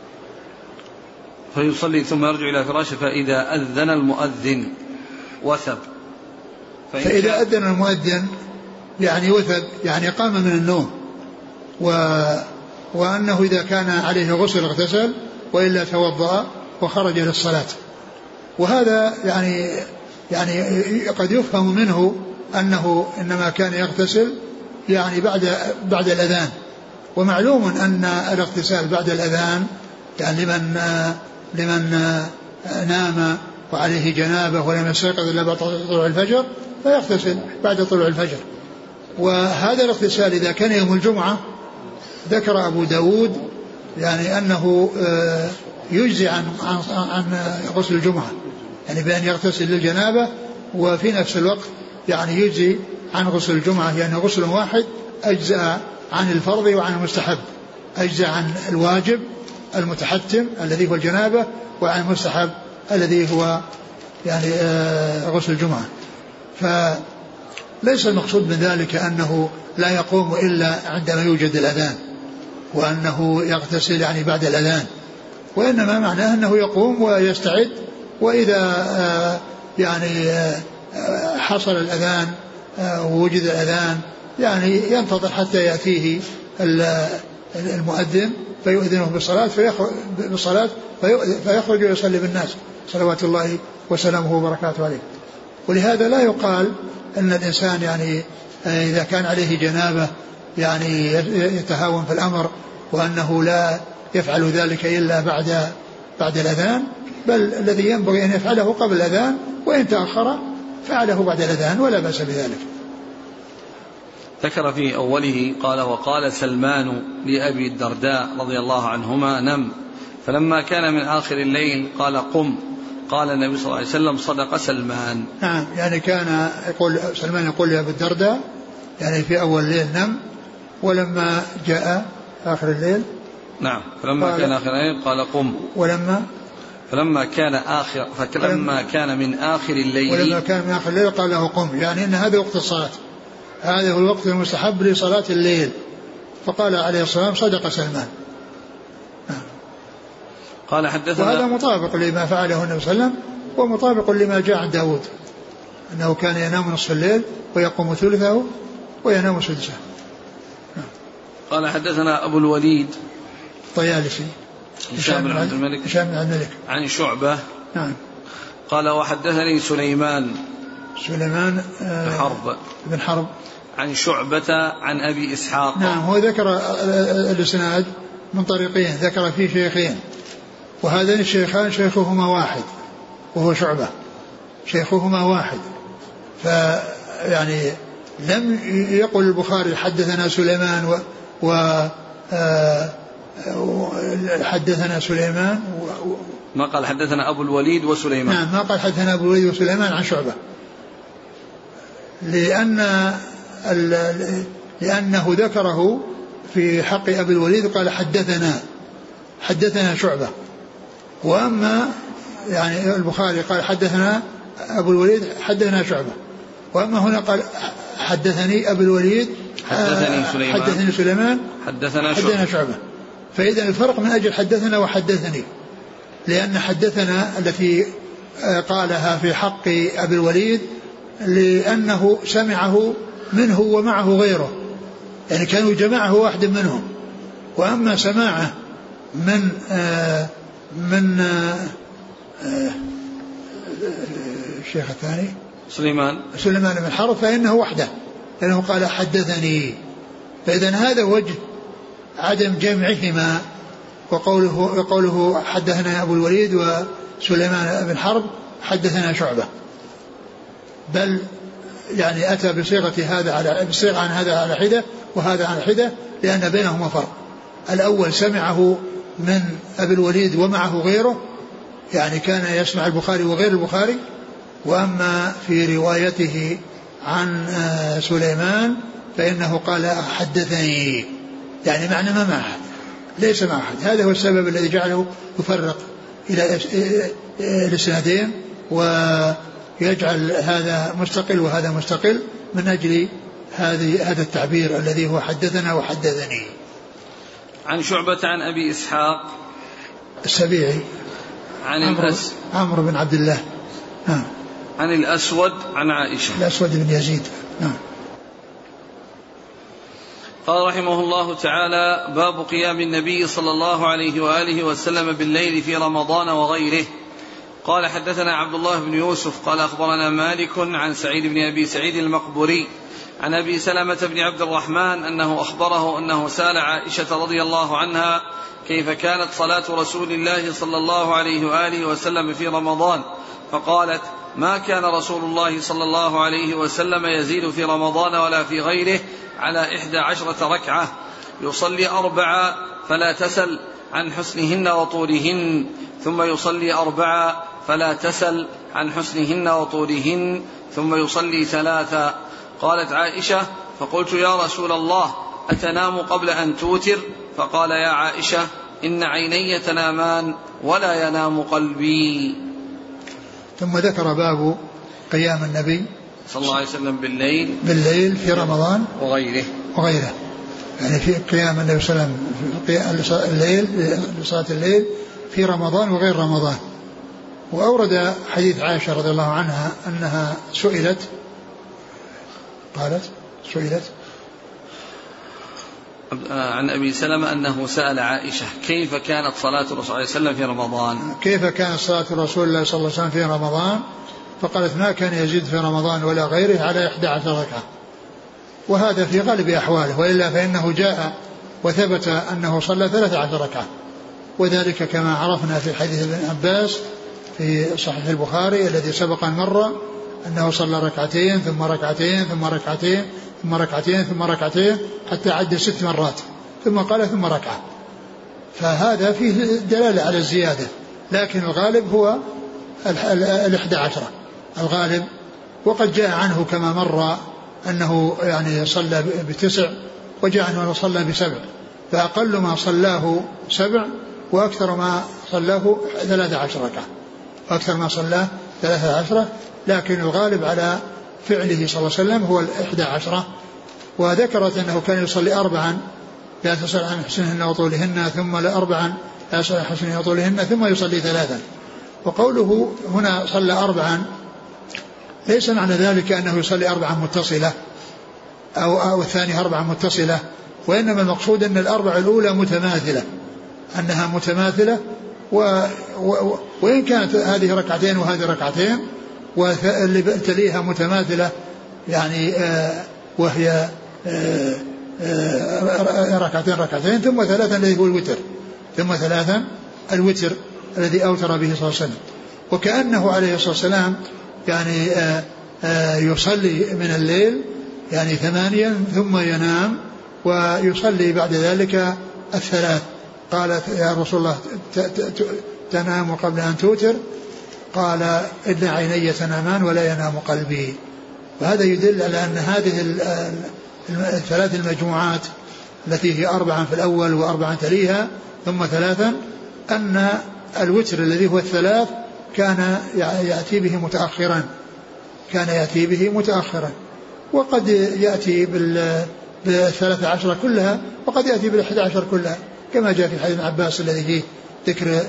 فيصلي ثم يرجع إلى فراشه، فإذا أذن المؤذن وثب. فإذا أذن المؤذن يعني وثب، يعني قام من النوم، و وأنه إذا كان عليه غسل اغتسل وإلا توضأ وخرج للصلاة. وهذا يعني يعني قد يفهم منه أنه إنما كان يغتسل يعني بعد بعد الأذان، ومعلوم أن الاغتسال بعد الأذان يعني لمن لمن نام وعليه جنابه ولم يستيقظ إلا بعد طلوع الفجر فيغتسل بعد طلوع الفجر. وهذا الاغتسال إذا كان يوم الجمعة ذكر أبو داود يعني أنه يجزي عن عن غسل الجمعة، يعني بأن يغتسل للجنابة وفي نفس الوقت يعني يجزي عن غسل الجمعة، يعني غسل واحد أجزأ عن الفرض وعن المستحب، أجزأ عن الواجب المتحتم الذي هو الجنابة وعن المستحب الذي هو يعني غسل الجمعة. فليس المقصود من ذلك أنه لا يقوم إلا عندما يوجد الأذان وأنه يغتسل يعني بعد الأذان، وإنما معناه أنه يقوم ويستعد، وإذا يعني حصل الأذان ووجد الأذان يعني ينتظر حتى يأتيه المؤذن فيؤذنه بالصلاة بالصلاة فيخرج ويصلي بالناس صلوات الله وسلامه وبركاته عليه. ولهذا لا يقال أن الإنسان يعني إذا كان عليه جنابة يعني يتهاون في الأمر وأنه لا يفعل ذلك إلا بعد بعد الأذان، بل الذي ينبغي أن يفعله قبل الأذان، وإن تأخر فعله بعد الأذان ولا بأس بذلك. ذكر في أوله قال وقال سلمان لأبي الدرداء رضي الله عنهما نم، فلما كان من آخر الليل قال قم، قال النبي صلى الله عليه وسلم صدق سلمان. نعم، يعني كان يقول سلمان يقول لأبي الدرداء يعني في أول الليل نم، ولما جاء آخر الليل نعم فلما كان آخر الليل قال قم، ولما فلما كان آخر فلما كان من آخر الليل ولما كان من آخر الليل قال له قم، يعني إن هذا وقت الصلاة، هذا هو الوقت المستحب لصلاة الليل. فقال عليه الصلاة والسلام صدق سلمان. قال حدثنا، وهذا مطابق لما فعله النبي صلى الله عليه وسلم ومطابق لما جاء عن داود أنه كان ينام نصف الليل ويقوم ثلثه وينام سدسه. قال حدثنا أبو الوليد طيالسي هشام بن عبد الملك هشام بن عبد الملك عن شعبة. نعم. قال وحدثني سليمان سليمان بن حرب بن حرب عن شعبة عن أبي إسحاق. نعم. هو ذكر الإسناد من طريقين، ذكر فيه شيخين، وهذين الشيخان شيخهما واحد وهو شعبة، شيخهما واحد. فيعني لم يقل البخاري حدثنا سليمان و, و حدثنا سليمان و ما قال حدثنا أبو الوليد وسليمان. نعم، ما قال حدثنا أبو الوليد وسليمان عن شعبة، لأن لأنه ذكره في حق أبي الوليد قال حدثنا حدثنا شعبة، وأما يعني البخاري قال حدثنا أبو الوليد حدثنا شعبة، وأما هنا قال حدثني أبو الوليد حدثني سليمان حدثني سليمان حدثنا, حدثنا شعبة. شعبة. فإذا الفرق من أجل حدثنا وحدثني، لأن حدثنا التي قالها في حق أبي الوليد لأنه سمعه منه ومعه غيره، يعني كانوا جماعه واحد منهم. وأما سماعه من آه من آه الشيخ الثاني سليمان سليمان بن حرب فإنه وحده، لأنه قال حدثني. فإذا هذا وجه عدم جمعهما، وقوله, وقوله حدثنا أبو الوليد وسليمان بن حرب حدثنا شعبة، بل يعني أتى بصيغة هذا على بصيغة عن هذا على حدة وهذا على حدة، لأن بينهما فرق. الأول سمعه من أبي الوليد ومعه غيره، يعني كان يسمع البخاري وغير البخاري. وأما في روايته عن سليمان فإنه قال حدثني، يعني معنى ما معه ليس مع أحد. هذا هو السبب الذي جعله يفرق إلى الإسنادين ويجعل هذا مستقل وهذا مستقل من أجل هذه هذا التعبير الذي هو حدثنا وحدثني. عن شعبة عن أبي إسحاق السبيعي عن عمرو, الأس عمرو بن عبد الله نعم. عن الأسود عن عائشة الأسود بن يزيد نعم. قال رحمه الله تعالى: باب قيام النبي صلى الله عليه وآله وسلم بالليل في رمضان وغيره. قال حدثنا عبد الله بن يوسف قال أخبرنا مالك عن سعيد بن أبي سعيد المقبوري عن أبي سلمة بن عبد الرحمن أنه أخبره أنه سأل عائشة رضي الله عنها كيف كانت صلاة رسول الله صلى الله عليه وآله وسلم في رمضان، فقالت: ما كان رسول الله صلى الله عليه وسلم يزيد في رمضان ولا في غيره على إحدى عشرة ركعة، يصلي أربعة فلا تسل عن حسنهن وطولهن، ثم يصلي أربعة فلا تسل عن حسنهن وطولهن، ثم يصلي ثلاثة. قالت عائشة: فقلت يا رسول الله أتنام قبل أن توتر؟ فقال: يا عائشة إن عيني تنامان ولا ينام قلبي. ثم ذكر باب قيام النبي صلى الله عليه وسلم بالليل بالليل في رمضان وغيره وغيره يعني في قيام النبي صلى الله عليه وسلم في الليل لصلاة الليل في رمضان وغير رمضان. وأورد حديث عائشة رضي الله عنها أنها سئلت قالت سئلت عن أبي سلمة أنه سأل عائشة كيف كانت صلاة الرسول صلى الله عليه وسلم في رمضان، كيف كانت صلاة رسول الله صلى الله عليه وسلم في رمضان، فقالت: ما كان يزيد في رمضان ولا غيره على إحدى عشر ركعة. وهذا في غالب أحواله، وإلا فإنه جاء وثبت أنه صلى ثلاث عشر ركعة، وذلك كما عرفنا في حديث ابن عباس في صحيح البخاري الذي سبق مرة أنه صلى ركعتين ثم ركعتين ثم ركعتين ثم ركعتين ثم ركعتين حتى عد ست مرات ثم قال ثم ركعة. فهذا فيه دلالة على الزيادة، لكن الغالب هو الإحدى عشرة الغالب. وقد جاء عنه كما مر أنه يعني صلى بتسع، وجاء عنه أنه صلى بسبع، فأقل ما صلاه سبع وأكثر ما صلاه ثلاثة عشر ركعة، وأكثر ما صلاه ثلاثة عشرة، لكن الغالب على فعله صلى الله عليه وسلم هو الإحدى عشرة. وذكرت أنه كان يصلي أربعا لا تسأل عن حسنهن وطولهن، ثم لأربعا لا يسأل عن حسنهن وطولهن، ثم يصلي ثلاثا. وقوله هنا صلى أربعا ليس معنى ذلك أنه يصلي أربعا متصلة أو, أو الثانية أربعا متصلة، وإنما المقصود أن الأربع الأولى متماثلة، أنها متماثلة، و و وإن كانت هذه ركعتين وهذه ركعتين واللي تليها متماثلة يعني آه وهي آه آه ركعتين ركعتين ثم ثلاثا الذي هو الوتر، ثم ثلاثا الوتر الذي أوتر به صلى الله عليه وسلم. وكأنه عليه الصلاة والسلام يعني آه آه يصلي من الليل يعني ثمانيا ثم ينام ويصلي بعد ذلك الثلاث. قالت يا رسول الله تنام قبل أن توتر؟ قال إن عيني تنامان ولا ينام قلبي. وهذا يدل على أن هذه الثلاث المجموعات التي هي أربعا في الأول وأربعا تليها ثم ثلاثا، أن الوتر الذي هو الثلاث كان يأتي به متأخرا، كان يأتي به متأخرا، وقد يأتي بالثلاث عشرة كلها وقد يأتي بالأحد عشر كلها، كما جاء في حديث ابن عباس الذي فيه ذكر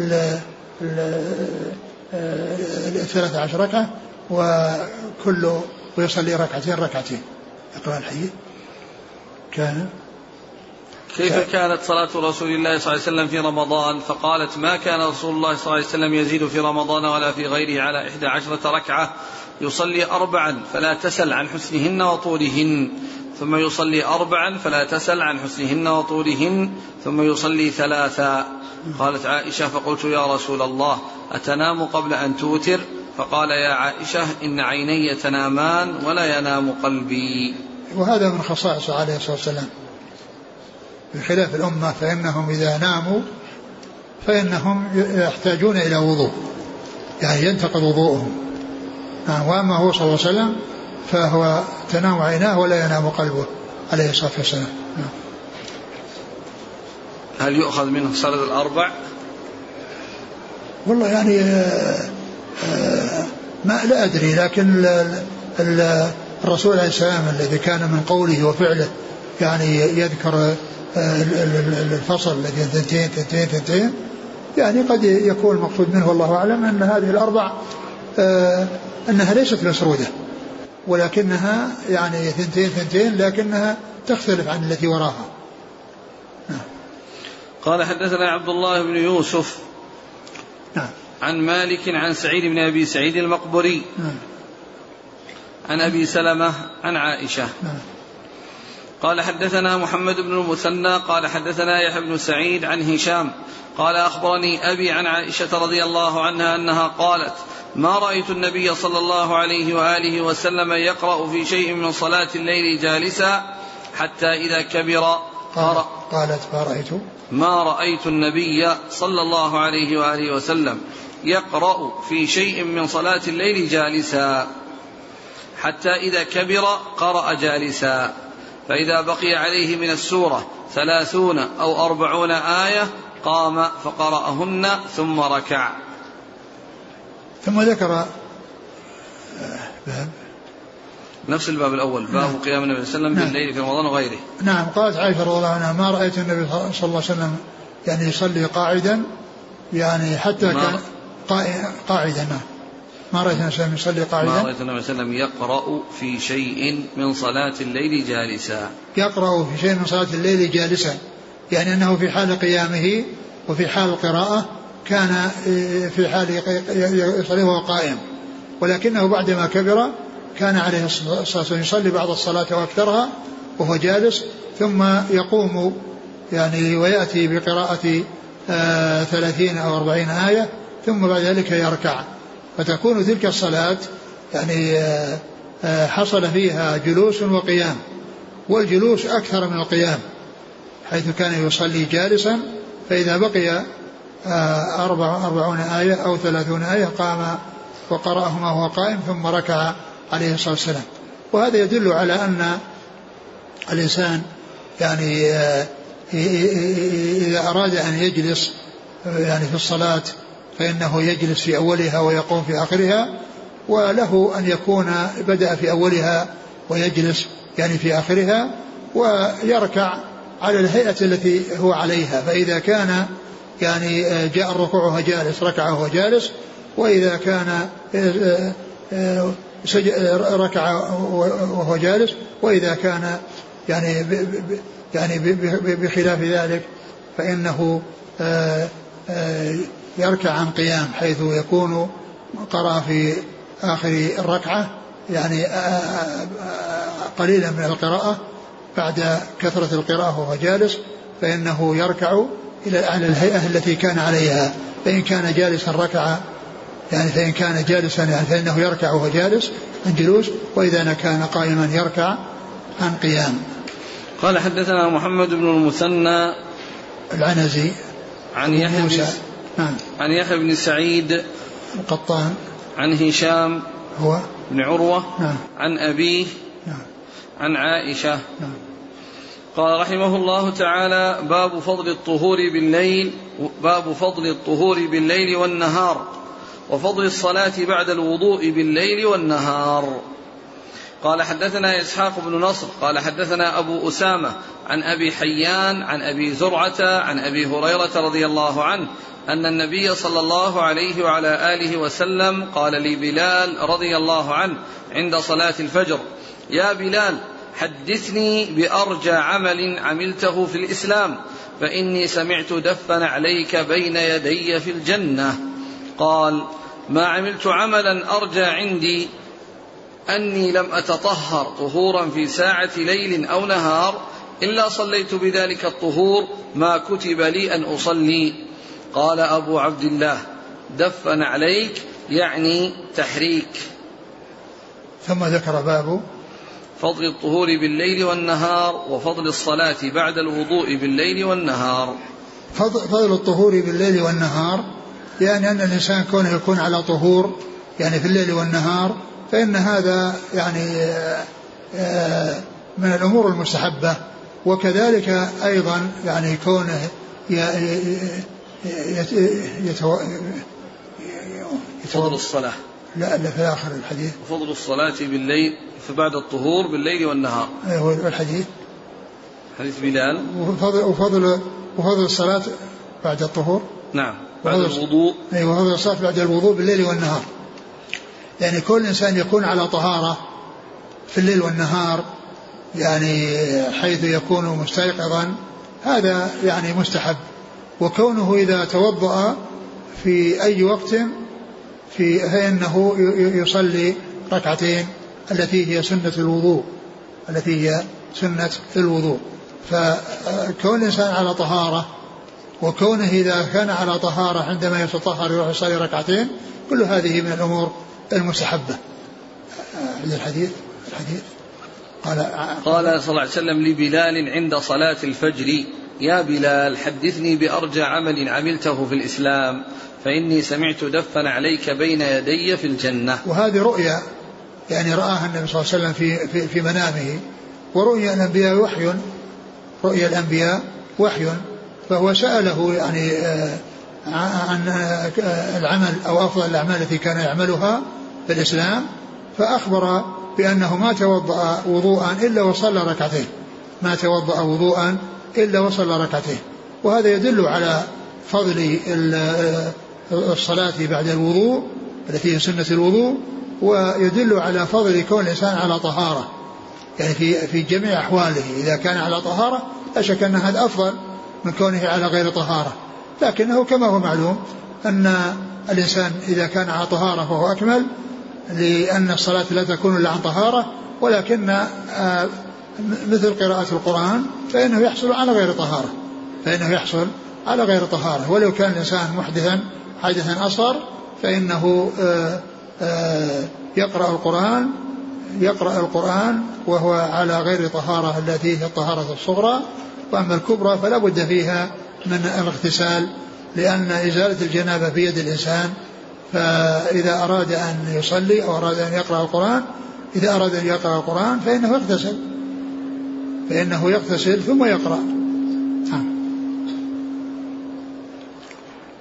الثلاث عشر ركعة وكل ويصلي ركعتين ركعتين. اقرأ الحديث. كان كيف كانت صلاة رسول الله صلى الله عليه وسلم في رمضان؟ فقالت ما كان رسول الله صلى الله عليه وسلم يزيد في رمضان ولا في غيره على إحدى عشرة ركعة، يصلي أربعا فلا تسل عن حسنهن وطولهن، ثم يصلي أربعا فلا تسل عن حسنهن وطولهن، ثم يصلي ثلاثا. قالت عائشة فقلت يا رسول الله أتنام قبل أن توتر؟ فقال يا عائشة إن عيني تنامان ولا ينام قلبي. وهذا من خصائص عليه الصلاة والسلام بخلاف الأمة، فإنهم إذا ناموا فإنهم يحتاجون إلى وضوء، يعني ينتقض وضوءهم. وأما هو صلى الله عليه وسلم فهو تنام عيناه ولا ينام قلبه عليه الصلاة والسلام. هل يؤخذ منه صلاة الأربع؟ والله يعني ما لا أدري، لكن الرسول عليه السلام الذي كان من قوله وفعله يعني يذكر الفصل الذي ثنتين ثنتين ثنتين، يعني قد يكون المقصود منه والله أعلم أن هذه الأربع أنها ليست مسرودة، ولكنها يعني ثنتين ثنتين لكنها تختلف عن التي وراها. قال حدثنا عبد الله بن يوسف نعم. عن مالك عن سعيد بن أبي سعيد المقبري نعم. عن أبي سلمة عن عائشة نعم. قال حدثنا محمد بن المثنى قال حدثنا يحيى بن سعيد عن هشام قال أخبرني أبي عن عائشة رضي الله عنها أنها قالت ما رأيت النبي صلى الله عليه وآله وسلم يقرأ في شيء من صلاة الليل جالسا حتى إذا كبر. قالت ما رأيت ما رأيت النبي صلى الله عليه وآله وسلم يقرأ في شيء من صلاة الليل جالسا حتى إذا كبر قرأ جالسا، فإذا بقي عليه من السورة ثلاثون أو أربعون آية قام فقرأهن ثم ركع. ثم ذكر باب نفس الباب الأول باب نعم. قيام النبي صلى الله عليه وسلم بالليل نعم. في رمضان وغيره. نعم. قالت عائشة رضي الله عنها ما رأيت النبي صلى الله عليه وسلم يعني يصلي قاعدا يعني حتى كان قاعدا نعم. ما رأيت النبي صلى الله عليه وسلم يصلي قاعدا ما رأيت النبي صلى الله عليه وسلم يقرأ في شيء من صلاة الليل جالسا يقرأ في شيء من صلاة الليل جالسا، يعني أنه في حال قيامه وفي حال القراءة كان في حال يصلي وهو قائم، ولكنه بعدما كبر كان عليه الصلاة والسلام يصلي بعض الصلاة وأكثرها وهو جالس، ثم يقوم يعني ويأتي بقراءة آه ثلاثين أو أربعين آية، ثم بعد ذلك يركع، فتكون تلك الصلاة يعني آه آه حصل فيها جلوس وقيام، والجلوس أكثر من القيام، حيث كان يصلي جالسا، فإذا بقي آه أربع أربعون آية أو ثلاثون آية قام وقرأهما وهو قائم ثم ركع عليه الصلاة والسلام. وهذا يدل على أن الإنسان يعني إذا أراد أن يجلس يعني في الصلاة فإنه يجلس في أولها ويقوم في آخرها، وله أن يكون بدأ في أولها ويجلس يعني في آخرها، ويركع على الهيئة التي هو عليها. فإذا كان يعني جاء الركوع وهو جالس ركع وهو جالس، وإذا كان ركع وهو جالس، وإذا كان يعني يعني بخلاف ذلك فإنه يركع عن قيام، حيث يكون قرأ في آخر الركعة يعني قليلا من القراءة بعد كثرة القراءة وهو جالس، فإنه يركع إلى على الهيئة التي كان عليها. فإن كان جالسا ركع يعني فإن كان جالسا يعني فإنه يركع وهو جالس عن جلوس، وإذا كان قائما يركع عن قيام. قال حدثنا محمد بن المثنى العنزي عن يحيى بن نعم. عن يحيى بن سعيد القطان عن هشام هو بن عروة نعم. عن أبيه نعم. عن عائشة نعم. قال رحمه الله تعالى: باب فضل الطهور بالليل باب فضل الطهور بالليل والنهار، وفضل الصلاة بعد الوضوء بالليل والنهار. قال حدثنا إسحاق بن نصر قال حدثنا أبو أسامة عن أبي حيان عن أبي زرعة عن أبي هريرة رضي الله عنه أن النبي صلى الله عليه وعلى آله وسلم قال لبلال رضي الله عنه عند صلاة الفجر: يا بلال، حدثني بأرجى عمل عملته في الإسلام، فإني سمعت دفا عليك بين يدي في الجنة. قال: ما عملت عملا أرجى عندي أني لم أتطهر طهورا في ساعة ليل أو نهار إلا صليت بذلك الطهور ما كتب لي أن أصلي. قال أبو عبد الله: دفا عليك يعني تحريك. ثم ذكر باب فضل الطهور بالليل والنهار، وفضل الصلاة بعد الوضوء بالليل والنهار. فضل الطهور بالليل والنهار يعني أن الإنسان كونه يكون على طهور يعني في الليل والنهار، فإن هذا يعني من الأمور المستحبة. وكذلك أيضا يعني كونه فضل الصلاة لا لا في آخر الحديث فضل الصلاة بالليل فبعد الطهور بالليل والنهار. أيوة الحديث حديث بلال. وفضل وفضل وفضل الصلاة بعد الطهور. نعم بعد الوضوء. أيوة وفضل الصلاة بعد الوضوء بالليل والنهار. يعني كل إنسان يكون على طهارة في الليل والنهار، يعني حيث يكون مستيقظا، هذا يعني مستحب. وكونه إذا توضأ في أي وقت في فإنه يصلي ركعتين التي هي سنة الوضوء التي هي سنة الوضوء. فكون الإنسان على طهارة، وكونه إذا كان على طهارة عندما يتطهر يروح يصلي ركعتين، كل هذه من الأمور المستحبة. الحديث الحديث قال قال صلى الله عليه وسلم لبلال عند صلاة الفجر: يا بلال، حدثني بأرجى عمل عملته في الإسلام، فإني سمعت دفا عليك بين يدي في الجنة. وهذه رؤيا يعني رآها النبي صلى الله عليه وسلم في, في, في منامه. ورؤيا الأنبياء وحي رؤيا الأنبياء وحي فهو سأله يعني عن العمل أو أفضل الأعمال التي كان يعملها في الإسلام، فأخبر بأنه ما توضأ وضوءا إلا وصلى ركعتين ما توضأ وضوءا إلا وصلى ركعتين. وهذا يدل على فضل الصلاة بعد الوضوء التي هي سنة الوضوء، ويدل على فضل كون الإنسان على طهارة يعني في في جميع أحواله. إذا كان على طهارة لا شك أن هذا أفضل من كونه على غير طهارة، لكنه كما هو معلوم أن الإنسان إذا كان على طهارة فهو أكمل، لأن الصلاة لا تكون إلا عن طهارة. ولكن مثل قراءة القرآن فإنه يحصل على غير طهارة فإنه يحصل على غير طهارة ولو كان الإنسان محدثا حدثا أصغر فإنه يقرأ القرآن يقرأ القرآن وهو على غير طهارة التي هي الطهارة الصغرى. وأما الكبرى فلا بد فيها من الاغتسال، لأن إزالة الجنابة بيد الإنسان. فإذا أراد أن يصلي أو أراد أن يقرأ القرآن إذا أراد أن يقرأ القرآن فإنه يغتسل فإنه يغتسل ثم يقرأ.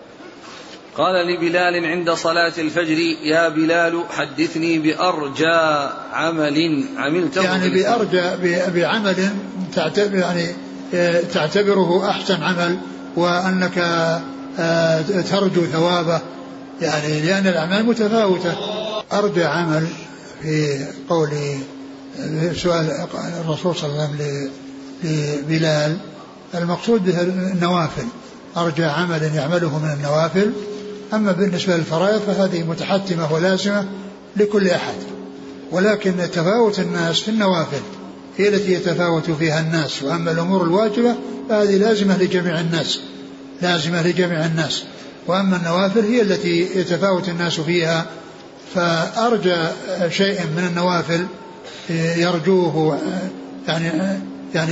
قال لبلال عند صلاة الفجر: يا بلال حدثني بأرجى عمل عملته. يعني بأرجى بعمل تعتبر يعني تعتبره أحسن عمل وأنك ترجو ثوابه، يعني لأن الأعمال متفاوتة. أرجى عمل في قول سؤال الرسول صلى الله عليه وسلم لبلال المقصود به النوافل، أرجى عمل يعمله من النوافل. أما بالنسبة للفرائض فهذه متحتمة ولازمة لكل أحد، ولكن تفاوت الناس في النوافل هي التي يتفاوت فيها الناس، وأما الأمور الواجبة فهذه لازمة لجميع الناس لازمة لجميع الناس وأما النوافل هي التي يتفاوت الناس فيها. فأرجى شيء من النوافل يرجوه يعني يعني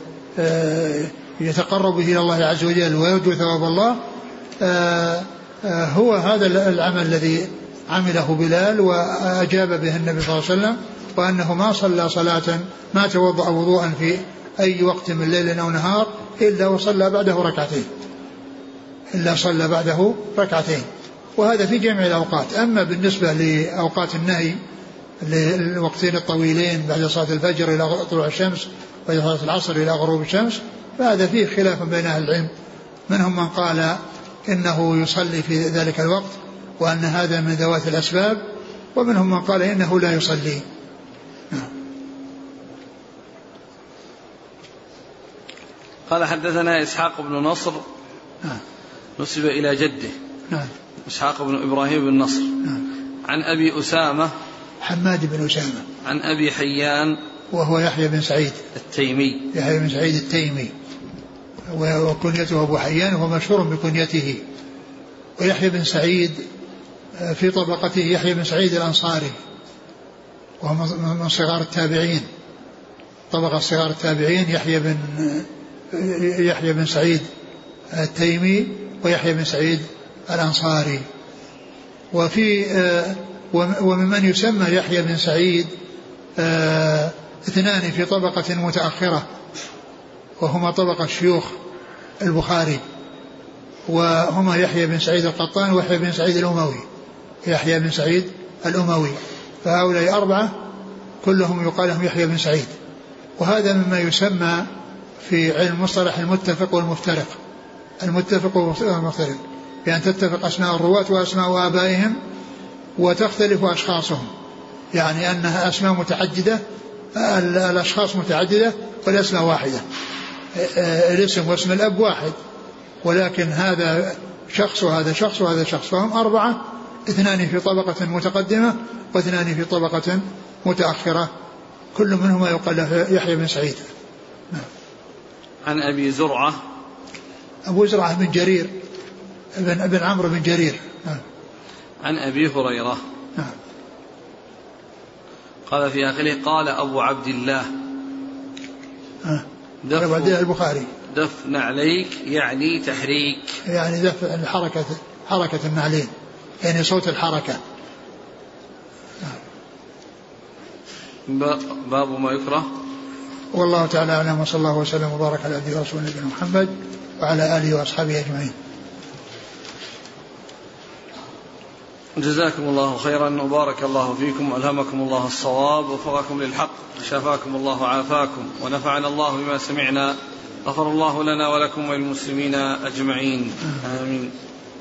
يتقرب به إلى الله عز وجل ويرجو ثواب الله، هو هذا العمل الذي عمله بلال وأجاب به النبي صلى الله عليه وسلم، وأنه ما صلى صلاة ما توضأ وضوءا في أي وقت من ليل أو نهار إلا وصلى بعده ركعتين إلا صلى بعده ركعتين وهذا في جميع الأوقات. أما بالنسبة لأوقات النهي للوقتين الطويلين بعد صلاة الفجر إلى طلوع الشمس وبعد صلاة العصر إلى غروب الشمس فهذا فيه خلاف بين أهل العلم، منهم من قال إنه يصلي في ذلك الوقت وأن هذا من ذوات الأسباب، ومنهم من قال إنه لا يصلي. قال حدثنا إسحاق بن نصر نسب إلى جده إسحاق بن إبراهيم بن نصر عن أبي أسامة حماد بن أسامة عن أبي حيان وهو يحيى بن سعيد التيمي يحيى بن سعيد التيمي وكنيته أبو حيان وهو مشهور بكنيته. ويحيى بن سعيد في طبقته يحيى بن سعيد الأنصاري وهو من صغار التابعين، طبقة صغار التابعين يحيى بن يحيى بن سعيد التيمي ويحيى بن سعيد الأنصاري. وفي وممن يسمى يحيى بن سعيد اثنان في طبقة متأخرة وهما طبقة شيوخ البخاري، وهما يحيى بن سعيد القطان ويحيى بن سعيد الأموي يحيى بن سعيد الأموي فهؤلاء أربعة كلهم يقال لهم يحيى بن سعيد. وهذا مما يسمى في علم مصطلح المتفق والمفترق. المتفق والمفترق بأن تتفق أسماء الرواة وأسماء آبائهم وتختلف أشخاصهم، يعني أنها أسماء متعددة الأشخاص متعددة والأسماء واحدة، الاسم واسم الأب واحد ولكن هذا شخص وهذا شخص وهذا شخص، فهم أربعة، اثنان في طبقة متقدمة واثنان في طبقة متأخرة، كل منهما يقال له يحيى بن سعيد. عن أبي زرعة أبو زرعة بن جرير ابن, ابن عمرو بن جرير. عن أبي هريرة قال في آخره قال أبو عبد الله أبو عبد الله البخاري دفن عليك يعني تحريك، يعني دفع الحركة حركة النعلين يعني صوت الحركة. باب ما يكره. والله تعالى أعلم وصلى الله وسلم وبارك على عبده ورسوله نبينا محمد وعلى آله وأصحابه أجمعين. جزاكم الله خيرا وبارك الله فيكم وألهمكم الله الصواب ووفقكم للحق وشفاكم الله وعافاكم ونفعنا الله بما سمعنا، غفر الله لنا ولكم وللمسلمين أجمعين آمين.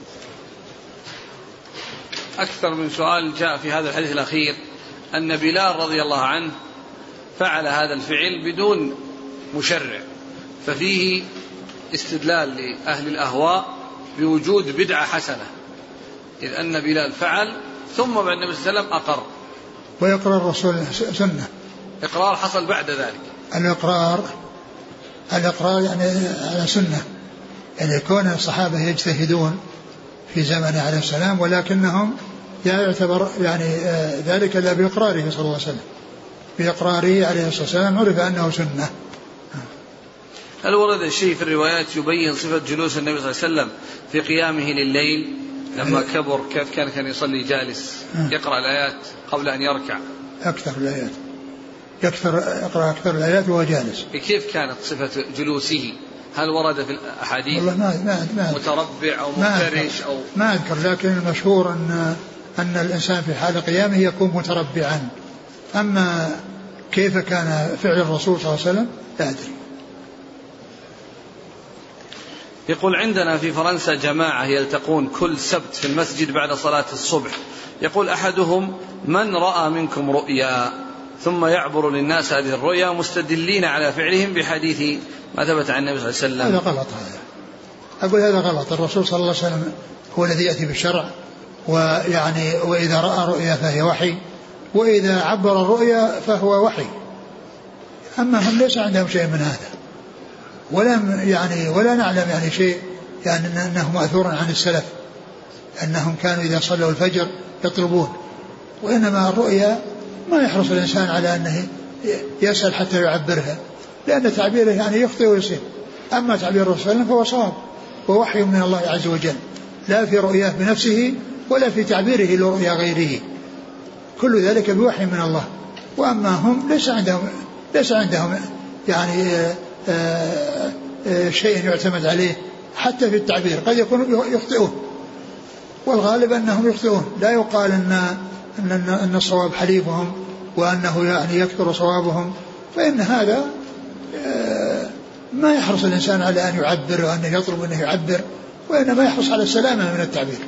أكثر من سؤال جاء في هذا الحديث الأخير أن بلال رضي الله عنه فعل هذا الفعل بدون مشرع، ففيه استدلال لأهل الأهواء بوجود بدعة حسنة، إذ أن بلال فعل ثم بعد النبي صلى الله عليه وسلم أقر، ويقرر الرسول سنة. إقرار حصل بعد ذلك. الإقرار الإقرار يعني على سنة، يعني كون الصحابة يجتهدون في زمنه عليه السلام ولكنهم يعتبر يعني ذلك لا بإقراره صلى الله عليه وسلم، بإقراره عليه الصلاة والسلام عرف أنه سنة. هل ورد الشيء في الروايات يبين صفة جلوس النبي صلى الله عليه وسلم في قيامه لليل لما كبر كيف كان كان يصلي جالس يقرأ الآيات قبل أن يركع؟ أكثر الآيات يكثر يقرأ أكثر الآيات وهو جالس. كيف كانت صفة جلوسه هل ورد في الأحاديث والله ما ما ما متربع أو مفترش أو ما أذكر، لكن المشهور أن أن الإنسان في حال قيامه يكون متربعا. أما كيف كان فعل الرسول صلى الله عليه وسلم لا أدري. يقول عندنا في فرنسا جماعة يلتقون كل سبت في المسجد بعد صلاة الصبح. يقول أحدهم: من رأى منكم رؤيا، ثم يعبر للناس هذه الرؤيا مستدلين على فعلهم بحديث ما ثبت عن النبي صلى الله عليه وسلم. هذا غلط. هذا أقول هذا غلط. الرسول صلى الله عليه وسلم هو الذي يأتي بالشرع، ويعني وإذا رأى رؤيا فهي وحي، وإذا عبر الرؤيا فهو وحي. أما هم ليس عندهم شيء من هذا، ولم يعني ولا نعلم يعني شيء يعني أنه مأثور عن السلف أنهم كانوا إذا صلوا الفجر يطلبون. وإنما الرؤيا ما يحرص الإنسان على أنه يسأل حتى يعبرها، لأن تعبيره يعني يخطئ ويصيب. أما تعبير الرسول صلى الله عليه وسلم فهو صواب ووحي من الله عز وجل، لا في رؤياه بنفسه ولا في تعبيره لرؤيا غيره، كل ذلك بوحي من الله. وأما هم ليس عندهم ليس عندهم يعني آآ آآ شيء يعتمد عليه حتى في التعبير، قد يكونوا يخطئون، والغالب أنهم يخطئون. لا يقال أن أن أن الصواب حليفهم وأنه يعني يكثر صوابهم، فإن هذا ما يحرص الإنسان على أن يعبر وأنه يطلب أنه يعبر، وإنما يحرص على السلامة من التعبير.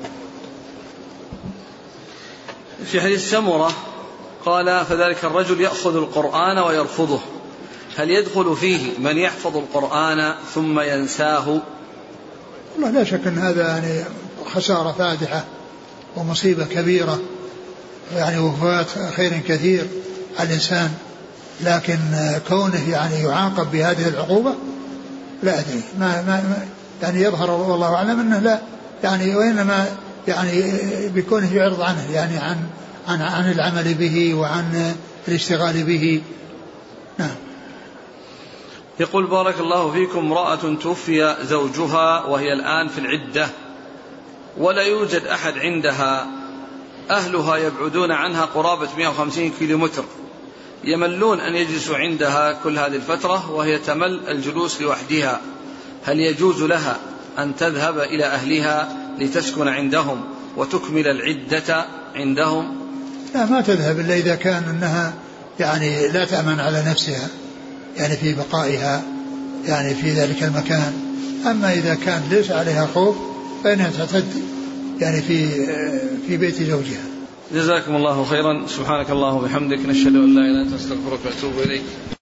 في حديث سمرة قال: فذلك الرجل يأخذ القرآن ويرفضه، هل يدخل فيه من يحفظ القرآن ثم ينساه؟ والله لا شك أن هذا يعني خسارة فادحة ومصيبة كبيرة، يعني وفاة خير كثير على الإنسان، لكن كونه يعني يعاقب بهذه العقوبة لا أدري. ما ما يعني يظهر والله أعلم أنه لا يعني، وإنما يعني بكونه يعرض عنه يعني عن عن عن العمل به وعن الاشتغال به. نعم. يقول: بارك الله فيكم، امرأة توفي زوجها وهي الآن في العدة ولا يوجد أحد عندها، أهلها يبعدون عنها قرابة مئة وخمسين كيلومتر، يملون أن يجلسوا عندها كل هذه الفترة وهي تمل الجلوس لوحدها، هل يجوز لها أن تذهب إلى أهلها لتسكن عندهم وتكمل العدة عندهم؟ لا، ما تذهب إلا إذا كان أنها يعني لا تأمن على نفسها يعني في بقائها يعني في ذلك المكان. أما إذا كان ليس عليها خوف فإنها تعتد يعني في في بيت زوجها. جزاكم الله خيرا. سبحانك اللهم وبحمدك، نشهد أن لا إله إلا أنت، نستغفرك ونتوب إليك.